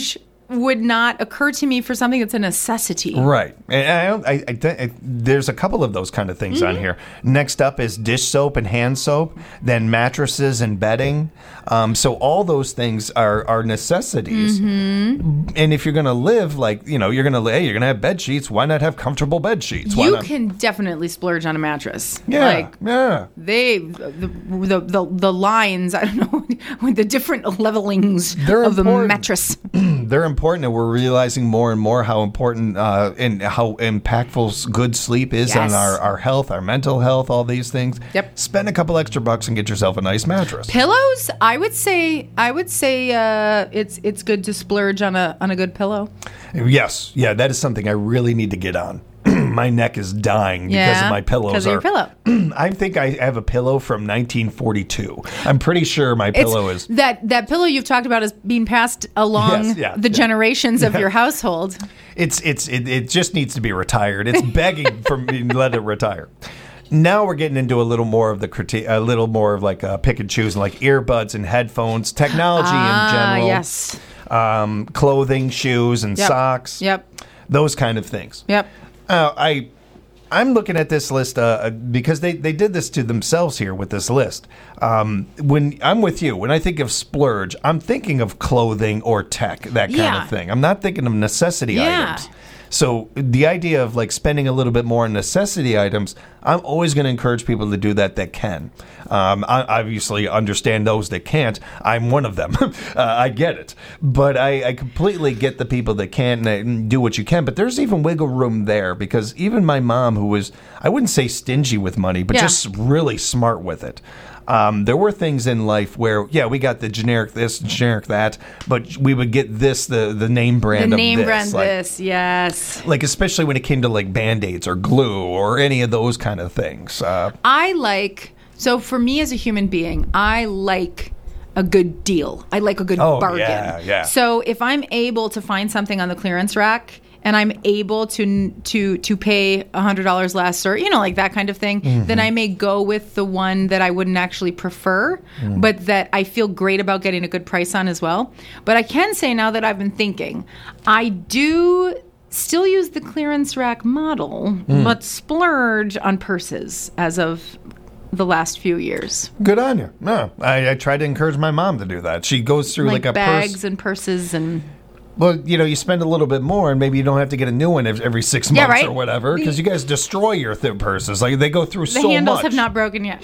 would not occur to me for something that's a necessity. Right. And I, don't- I, I, th- I, there's a couple of those kind of things on here. Next up is dish soap and hand soap, then mattresses and bedding. Um, so all those things are, are necessities. Mm-hmm. And if you're going to live like, you know, you're going to hey, you're going to have bed sheets, why not have comfortable bed sheets? Why You not? can definitely splurge on a mattress. Yeah, Like, yeah. they, the, the, the, the lines, I don't know, with the different levelings They're of the important. mattress. They're important, and we're realizing more and more how important uh, and how impactful good sleep is Yes. on our, our health, our mental health, all these things. Yep. Spend a couple extra bucks and get yourself a nice mattress. Pillows, I would say, I would say uh, it's it's good to splurge on a on a good pillow. Yes, yeah, that is something I really need to get on. My neck is dying because Yeah, of my pillows. because of your are- pillow. I think I have a pillow from nineteen forty-two. I'm pretty sure my pillow It's is. that that pillow you've talked about is being passed along Yes, yeah, the yeah. generations of Yeah. your household. It's it's it, it just needs to be retired. It's begging for me to let it retire. Now we're getting into a little more of the critique, a little more of like uh, pick and choose, like earbuds and headphones, technology Ah, in general. yes. Um, clothing, shoes, and Yep. socks. Yep. Those kind of things. Yep. Uh, I, I'm looking at this list uh, because they, they did this to themselves here with this list. Um, when I'm with you, when I think of splurge, I'm thinking of clothing or tech, that kind Yeah. of thing. I'm not thinking of necessity Yeah. items. So the idea of like spending a little bit more on necessity items, I'm always going to encourage people to do that that can. Um, I obviously understand those that can't. I'm one of them. uh, I get it. But I, I completely get the people that can't and do what you can. But there's even wiggle room there because even my mom, who was, I wouldn't say stingy with money, but Yeah. just really smart with it. Um, there were things in life where, yeah, we got the generic this, generic that, but we would get this, the, the name brand The of name this. brand like, this, yes. like especially when it came to like Band-Aids or glue or any of those kind of things. Uh, I like, so for me as a human being, I like a good deal. I like a good Oh, bargain. yeah, yeah. So if I'm able to find something on the clearance rack and I'm able to to to pay one hundred dollars less or, you know, like that kind of thing, Mhm. then I may go with the one that I wouldn't actually prefer, Mm. but that I feel great about getting a good price on as well. But I can say now that I've been thinking, I do still use the clearance rack model, Mm. but splurge on purses as of the last few years. good on you. No, I, I try to encourage my mom to do that. She goes through like, Like, a bags purse. and purses and Well, you know, you spend a little bit more, and maybe you don't have to get a new one every, every six Yeah, months right. or whatever, because you guys destroy your th- purses. Like they go through the so handles much. have not broken yet.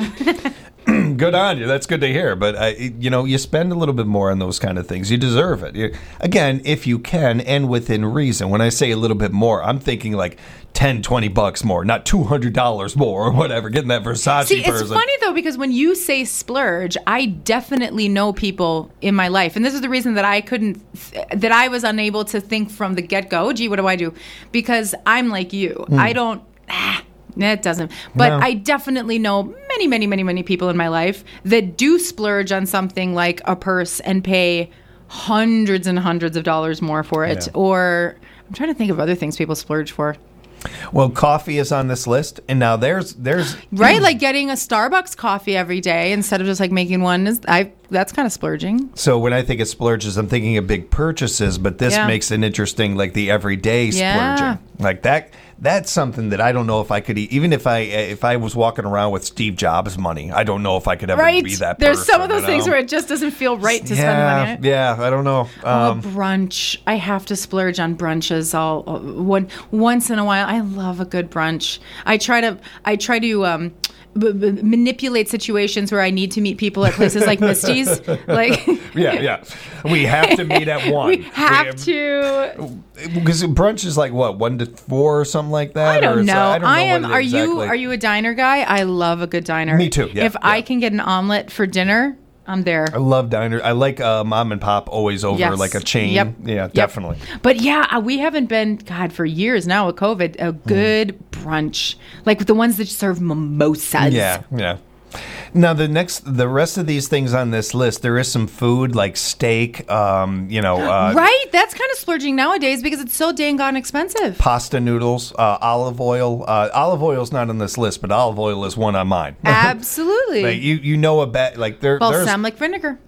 Good on you. That's good to hear. But uh, you know, you spend a little bit more on those kind of things. You deserve it. You, again, if you can and within reason. When I say a little bit more, I'm thinking like ten, twenty bucks more, not two hundred dollars more or whatever. Getting that Versace See, purse. it's funny though because when you say splurge, I definitely know people in my life, and this is the reason that I couldn't, that I was unable to think from the get go. Gee, what do I do? Because I'm like you. Hmm. I don't. Ah, it doesn't. But No. I definitely know many, many, many, many people in my life that do splurge on something like a purse and pay hundreds and hundreds of dollars more for it. Yeah. Or I'm trying to think of other things people splurge for. Well, coffee is on this list, and now there's there's Right, like getting a Starbucks coffee every day instead of just like making one is I that's kind of splurging. So when I think of splurges, I'm thinking of big purchases, but this Yeah. makes it interesting, like the everyday Yeah. splurging, like that. That's something that I don't know if I could, e- even if I if I was walking around with Steve Jobs money, I don't know if I could ever Right. be that. There's some person, of those you things know? where it just doesn't feel right to spend yeah, money on it. yeah, I don't know. Oh, Um, brunch. I have to splurge on brunches all uh, one once in a while. I love a good brunch. I try to I try to um b- b- manipulate situations where I need to meet people at places like Misty's. Like yeah, yeah, we have to meet at one. we have to. Because brunch is like what, one to four or something like that. I or don't it's, know. uh, I don't know I am. what it Are you exactly- are you a diner guy? I love a good diner. Me too, yeah, if I can get an omelet for dinner, I'm there. I love diner. I like uh, mom and pop always over Yes. like a chain. Yep. Yeah, Yep. definitely. But yeah, uh, we haven't been, God, for years now with COVID, a good brunch. Like with the ones that serve mimosas. Yeah, yeah. Now the next, the rest of these things on this list, there is some food like steak. Um, you know, uh, Right? That's kind of splurging nowadays because it's so dang gone expensive. pasta noodles, uh, olive oil. Uh, olive oil is not on this list, but olive oil is one on mine. Absolutely. Like you, you know a bet like there. there's Balsamic vinegar.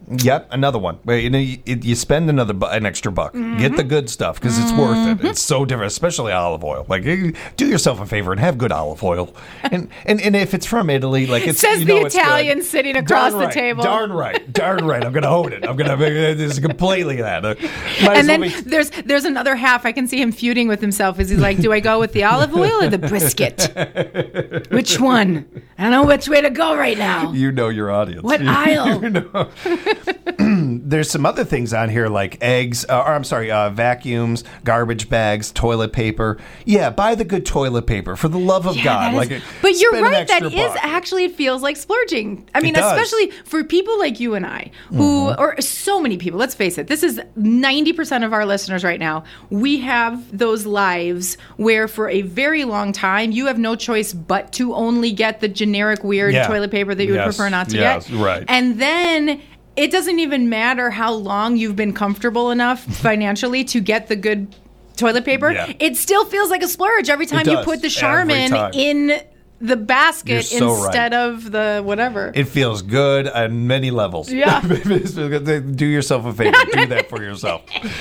Yep, another one. Where, you know, you, you spend another bu- an extra buck. Mm-hmm. Get the good stuff because it's worth it. It's so different, especially olive oil. Like, you, do yourself a favor and have good olive oil. And and, and if it's from Italy, like it's says you know the it's Italian good. sitting across Darn the right, table. Darn right, darn right. I'm gonna own it. I'm gonna. This is completely that. Uh, might as And then well be- there's there's another half. I can see him feuding with himself as he's like, do I go with the olive oil or the brisket? Which one? I don't know which way to go right now. You know your audience. What You- aisle? you know. There's some other things on here like eggs, uh, or I'm sorry, uh, vacuums, garbage bags, toilet paper. Yeah, buy the good toilet paper for the love of Yeah, God. that Like, is- but you're spend an right. That extra is buck. actually, it feels like splurging. I It mean, does. especially for people like you and I, who, Mhm. or so many people, let's face it, this is ninety percent of our listeners right now. We have those lives where for a very long time, you have no choice but to only get the generic weird Yeah. toilet paper that you would Yes. prefer not to Yes, get. right. And then it doesn't even matter how long you've been comfortable enough financially to get the good toilet paper. Yeah. It still feels like a splurge every time you does, put the every Charmin time. in the basket You're so right. instead of the whatever. It feels good on many levels. Yeah. Do yourself a favor. Do that for yourself.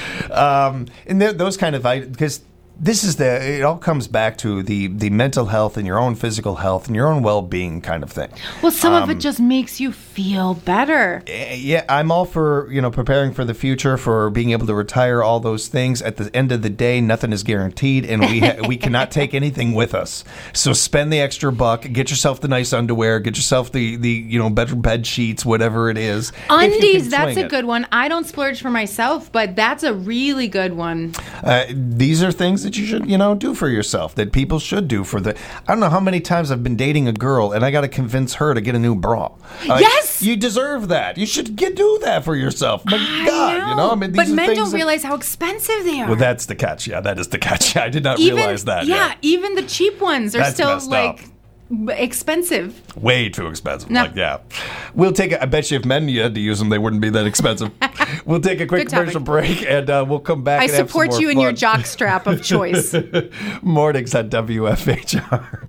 Um, and th- those kind of because this is the it all comes back to the the mental health and your own physical health and your own well-being kind of thing. Well, some of Um, it just makes you feel better. Yeah, I'm all for, you know, preparing for the future, for being able to retire, all those things. At the end of the day, nothing is guaranteed, and we ha- we cannot take anything with us. So spend the extra buck, get yourself the nice underwear, get yourself the, the you know, better bed sheets, whatever it is. if you Undies, can that's swing a it. good one. I don't splurge for myself, but that's a really good one. Uh, these are things that you should, you know, do for yourself, that people should do for the... I don't know how many times I've been dating a girl, and I got to convince her to get a new bra. Uh, Yes! You deserve that. You should get do that for yourself. My God, you know? I mean, these But are men things don't that- realize how expensive they are. Well, that's the catch. Yeah, that is the catch. I did not even, realize that. Yeah, Yeah. even the cheap ones are That's still messed like up. b- expensive. Way too expensive. No. Like, yeah. We'll take a, I bet you if men you had to use them, they wouldn't be that expensive. We'll take a quick Good topic. commercial break, and uh, we'll come back I and have some support more you in your fun. jock strap of choice. Mornings at W F H R.